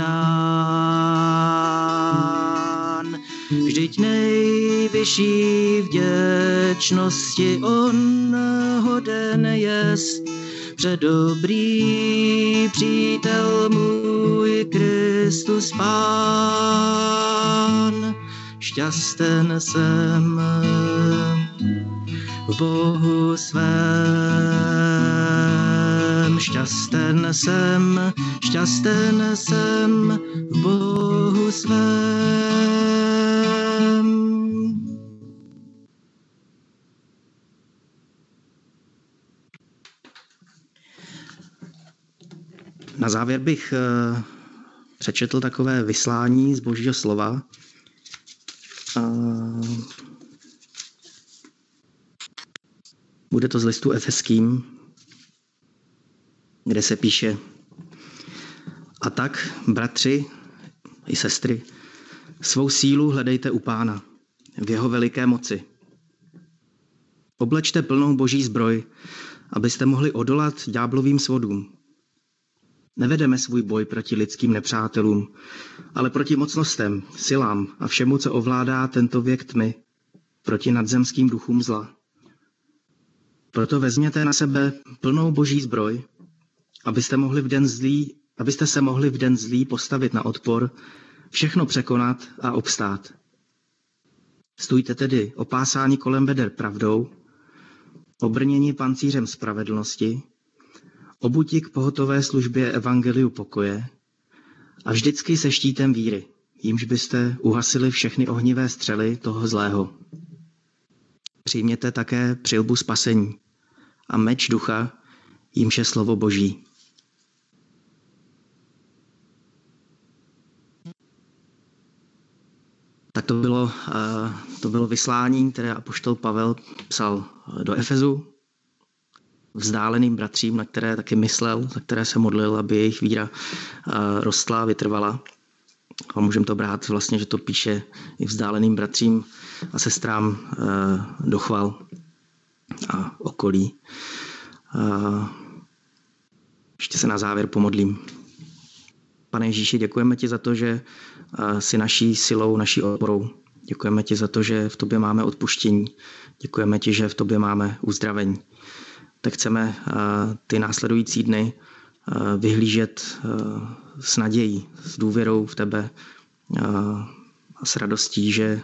dán. Vždyť nejvyšší vděčnosti on hoden jest, předobrý přítel můj Kristus Pán. Šťasten jsem v Bohu svém, šťasten jsem v Bohu svém. Na závěr bych přečetl takové vyslání z Božího slova. Bude to z listu Efeským, kde se píše: A tak, bratři i sestry, svou sílu hledejte u Pána, v jeho veliké moci. Oblečte plnou Boží zbroj, abyste mohli odolat ďáblovým svodům. Nevedeme svůj boj proti lidským nepřátelům, ale proti mocnostem, silám a všemu, co ovládá tento věk tmy, proti nadzemským duchům zla. Proto vezměte na sebe plnou Boží zbroj, abyste se mohli v den zlý postavit na odpor, všechno překonat a obstát. Stůjte tedy opásáni kolem beder pravdou, obrněni pancířem spravedlnosti, obuti k pohotové službě evangeliu pokoje a vždycky se štítem víry, jímž byste uhasili všechny ohnivé střely toho zlého. Přijměte také přilbu spasení a meč ducha, jímž je slovo Boží. Tak to bylo vyslání, které apoštol Pavel psal do Efezu, vzdáleným bratřím, na které taky myslel, za které se modlil, aby jejich víra rostla a vytrvala. A můžeme to brát vlastně, že to píše i vzdáleným bratřím a sestrám do chval a okolí. Ještě se na závěr pomodlím. Pane Ježíši, děkujeme ti za to, že jsi naší silou, naší oporou. Děkujeme ti za to, že v tobě máme odpuštění. Děkujeme ti, že v tobě máme uzdravení. Tak chceme ty následující dny vyhlížet s nadějí, s důvěrou v tebe a s radostí, že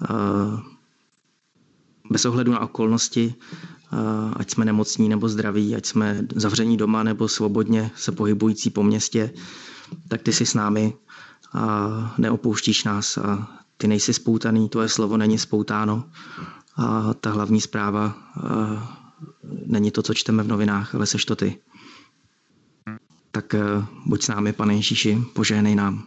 bez ohledu na okolnosti, ať jsme nemocní nebo zdraví, ať jsme zavření doma nebo svobodně se pohybující po městě, tak ty jsi s námi a neopouštíš nás a ty nejsi spoutaný, tvoje slovo není spoutáno a ta hlavní zpráva není to, co čteme v novinách, ale seš to ty. Tak buď s námi, Pane Ježíši, požehnej nám.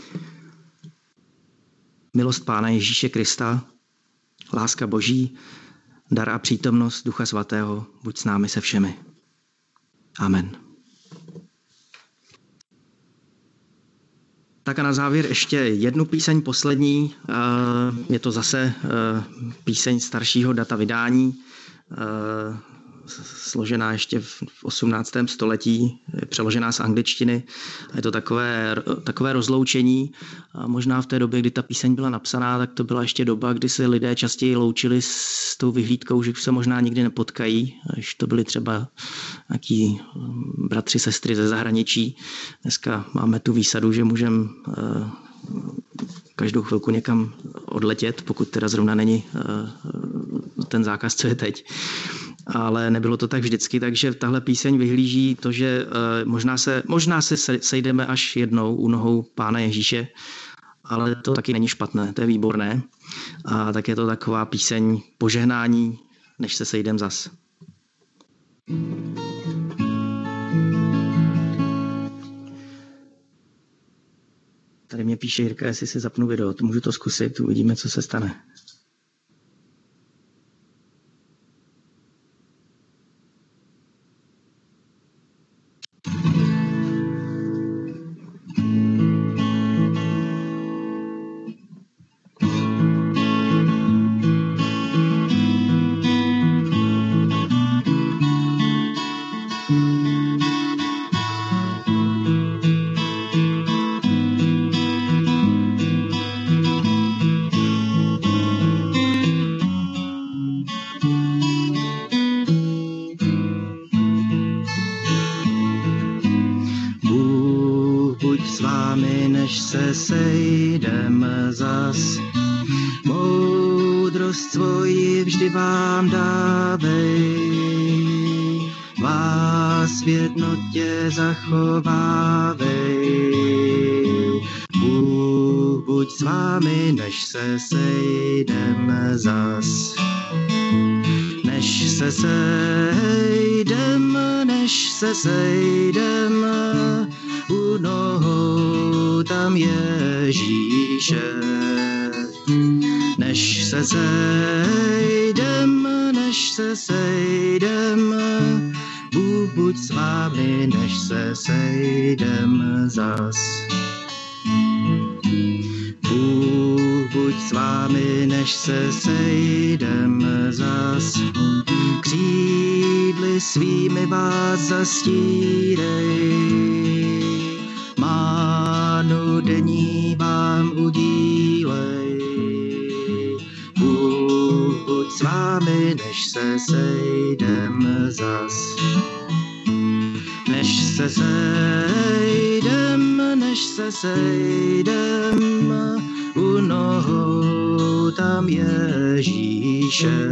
Milost Pána Ježíše Krista, láska Boží, dar a přítomnost Ducha Svatého, buď s námi se všemi. Amen. Tak a na závěr ještě jednu píseň poslední. Je to zase píseň staršího data vydání, složená ještě v 18. století, je přeložená z angličtiny. Je to takové rozloučení. A možná v té době, kdy ta píseň byla napsaná, tak to byla ještě doba, kdy se lidé častěji loučili s tou vyhlídkou, že se možná nikdy nepotkají, až to byli třeba nějaký bratři, sestry ze zahraničí. Dneska máme tu výsadu, že můžeme každou chvilku někam odletět, pokud teda zrovna není ten zákaz, co je teď. Ale nebylo to tak vždycky, takže tahle píseň vyhlíží to, že možná se sejdeme až jednou u nohou Pána Ježíše, ale to taky není špatné, to je výborné. A tak je to taková píseň požehnání, než se sejdem zas. Tady mě píše Jirka, jestli si zapnu video, to můžu to zkusit, uvidíme, co se stane. Se sejdem zas, moudrost svoji vždy vám dávej, vás v jednotě zachovávej. Bůh buď s vámi, než se sejdem zas. Než se sejdem u nohou tam Ježíše. Než se sejdem, Bůh buď s vámi, než se sejdem zas. Bůh buď s vámi, než se sejdem zas. Křídly svými vás zastírej, mánu denní vám udílej. Bůh buď s vámi, než se sejdem zas. Než se sejdem, u nohou tam Ježíše.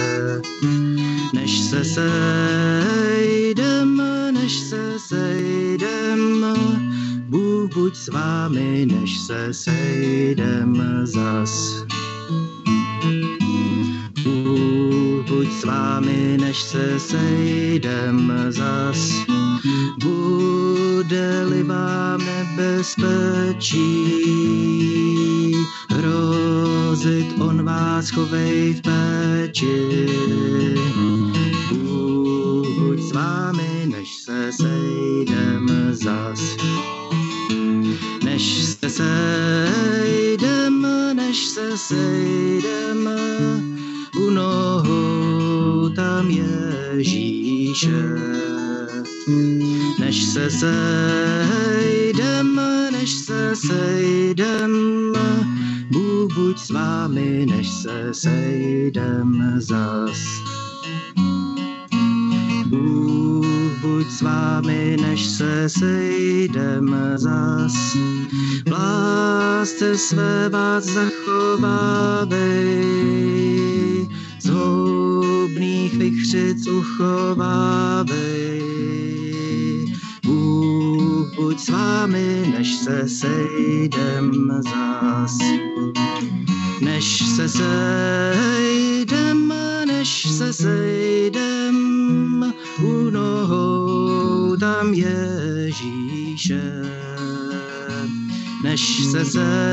Než se sejdem, Bůh Bůh buď s vámi, než se sejdem zas. Bůh buď s vámi, než se sejdem zas. Bude-li vám nebezpečí hrozit, on vás chovej v péči. Bůh buď s vámi, než se sejdem zas. Než se sejdem u nohou tam Ježíše. Než se sejdem, Bůh buď s vámi, než se sejdem zas. Bůh buď s vámi, než se sejdem zas. V lásce své vás zachovávej, z houbných vichřic uchovávej. Bůh buď s vámi, než se sejdem zas. Než se sejdem u nohou tam Ježíše. Než se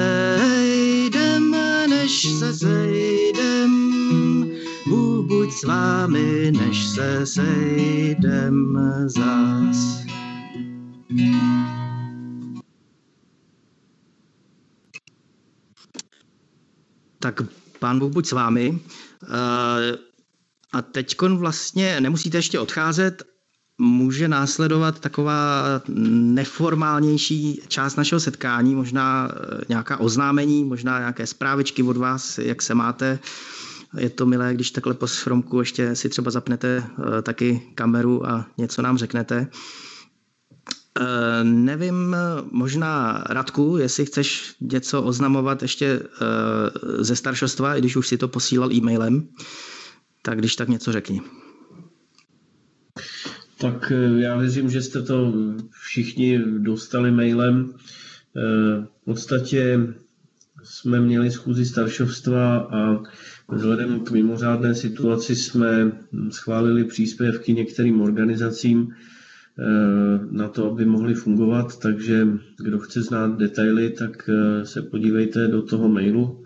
sejdem, Bůh buď s vámi, než se sejdem zas. Tak Pán Bůh buď s vámi. A teďkon vlastně nemusíte ještě odcházet, může následovat taková neformálnější část našeho setkání, možná nějaká oznámení, možná nějaké zprávičky od vás, jak se máte. Je to milé, když takhle po schromku ještě si třeba zapnete taky kameru a něco nám řeknete. Nevím, možná Radku, jestli chceš něco oznamovat ještě ze staršostva, i když už si to posílal e-mailem, tak když tak něco řekni. Tak já věřím, že jste to všichni dostali mailem. V podstatě jsme měli schůzi staršovstva a vzhledem k mimořádné situaci jsme schválili příspěvky některým organizacím na to, aby mohly fungovat, takže kdo chce znát detaily, tak se podívejte do toho mailu.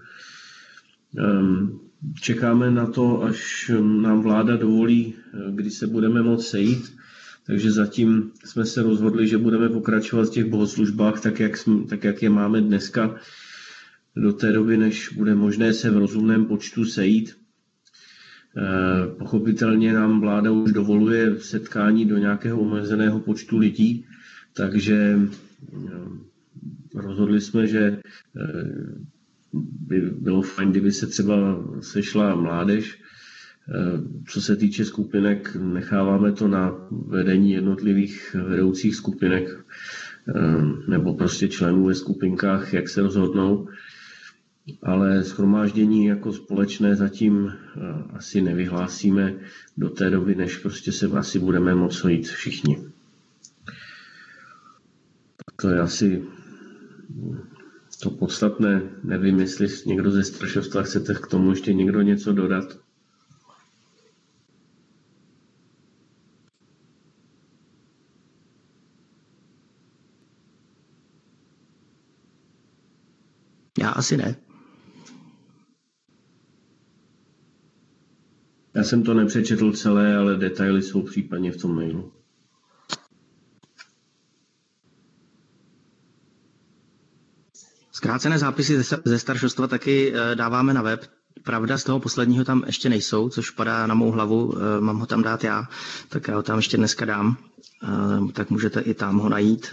Čekáme na to, až nám vláda dovolí, kdy se budeme moct sejít, takže zatím jsme se rozhodli, že budeme pokračovat v těch bohoslužbách tak, jak je máme dneska, do té doby, než bude možné se v rozumném počtu sejít. Pochopitelně nám vláda už dovoluje setkání do nějakého omezeného počtu lidí, takže rozhodli jsme, že by bylo fajn, kdyby se třeba sešla mládež. Co se týče skupinek, necháváme to na vedení jednotlivých vedoucích skupinek nebo prostě členů ve skupinkách, jak se rozhodnou. Ale shromáždění jako společné zatím asi nevyhlásíme do té doby, než prostě se asi budeme moct jít všichni. To je asi to podstatné. Nevím, jestli někdo ze staršovstva chcete k tomu ještě někdo něco dodat. Já asi ne. Já jsem to nepřečetl celé, ale detaily jsou případně v tom mailu. Zkrácené zápisy ze staršovstva taky dáváme na web. Pravda, z toho posledního tam ještě nejsou, což padá na mou hlavu, mám ho tam dát já, tak já ho tam ještě dneska dám, tak můžete i tam ho najít.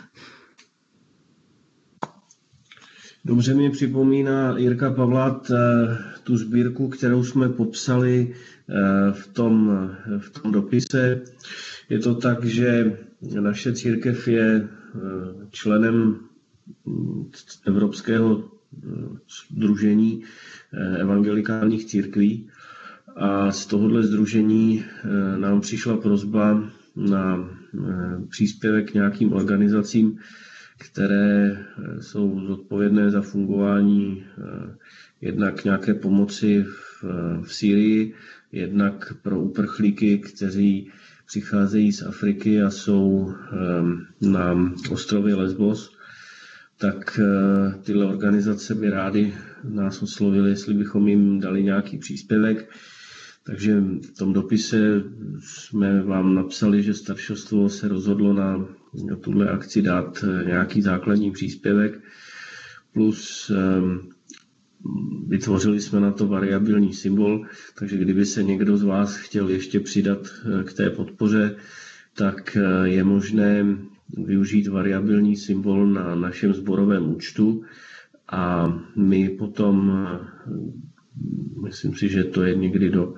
Dobře mi připomíná Jirka Pavlát tu sbírku, kterou jsme popsali v tom dopise. Je to tak, že naše církev je členem Evropského sdružení evangelikálních církví a z tohohle sdružení nám přišla prosba na příspěvek nějakým organizacím, které jsou zodpovědné za fungování jednak nějaké pomoci v Sýrii, jednak pro uprchlíky, kteří přicházejí z Afriky a jsou na ostrově Lesbos, tak tyhle organizace by rády nás oslovily, jestli bychom jim dali nějaký příspěvek. Takže v tom dopise jsme vám napsali, že staršostvo se rozhodlo na tuhle akci dát nějaký základní příspěvek, plus vytvořili jsme na to variabilní symbol, takže kdyby se někdo z vás chtěl ještě přidat k té podpoře, tak je možné využít variabilní symbol na našem sborovém účtu a my potom, myslím si, že to je někdy do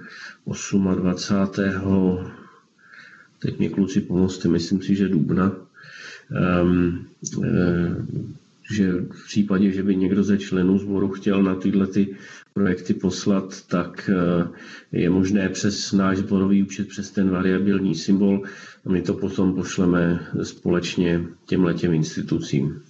28. Teď mě kluci pomozte, myslím si, že dubna, že v případě, že by někdo ze členů sboru chtěl na tyhle ty projekty poslat, tak je možné přes náš sborový účet, přes ten variabilní symbol a my to potom pošleme společně těmhletěm institucím.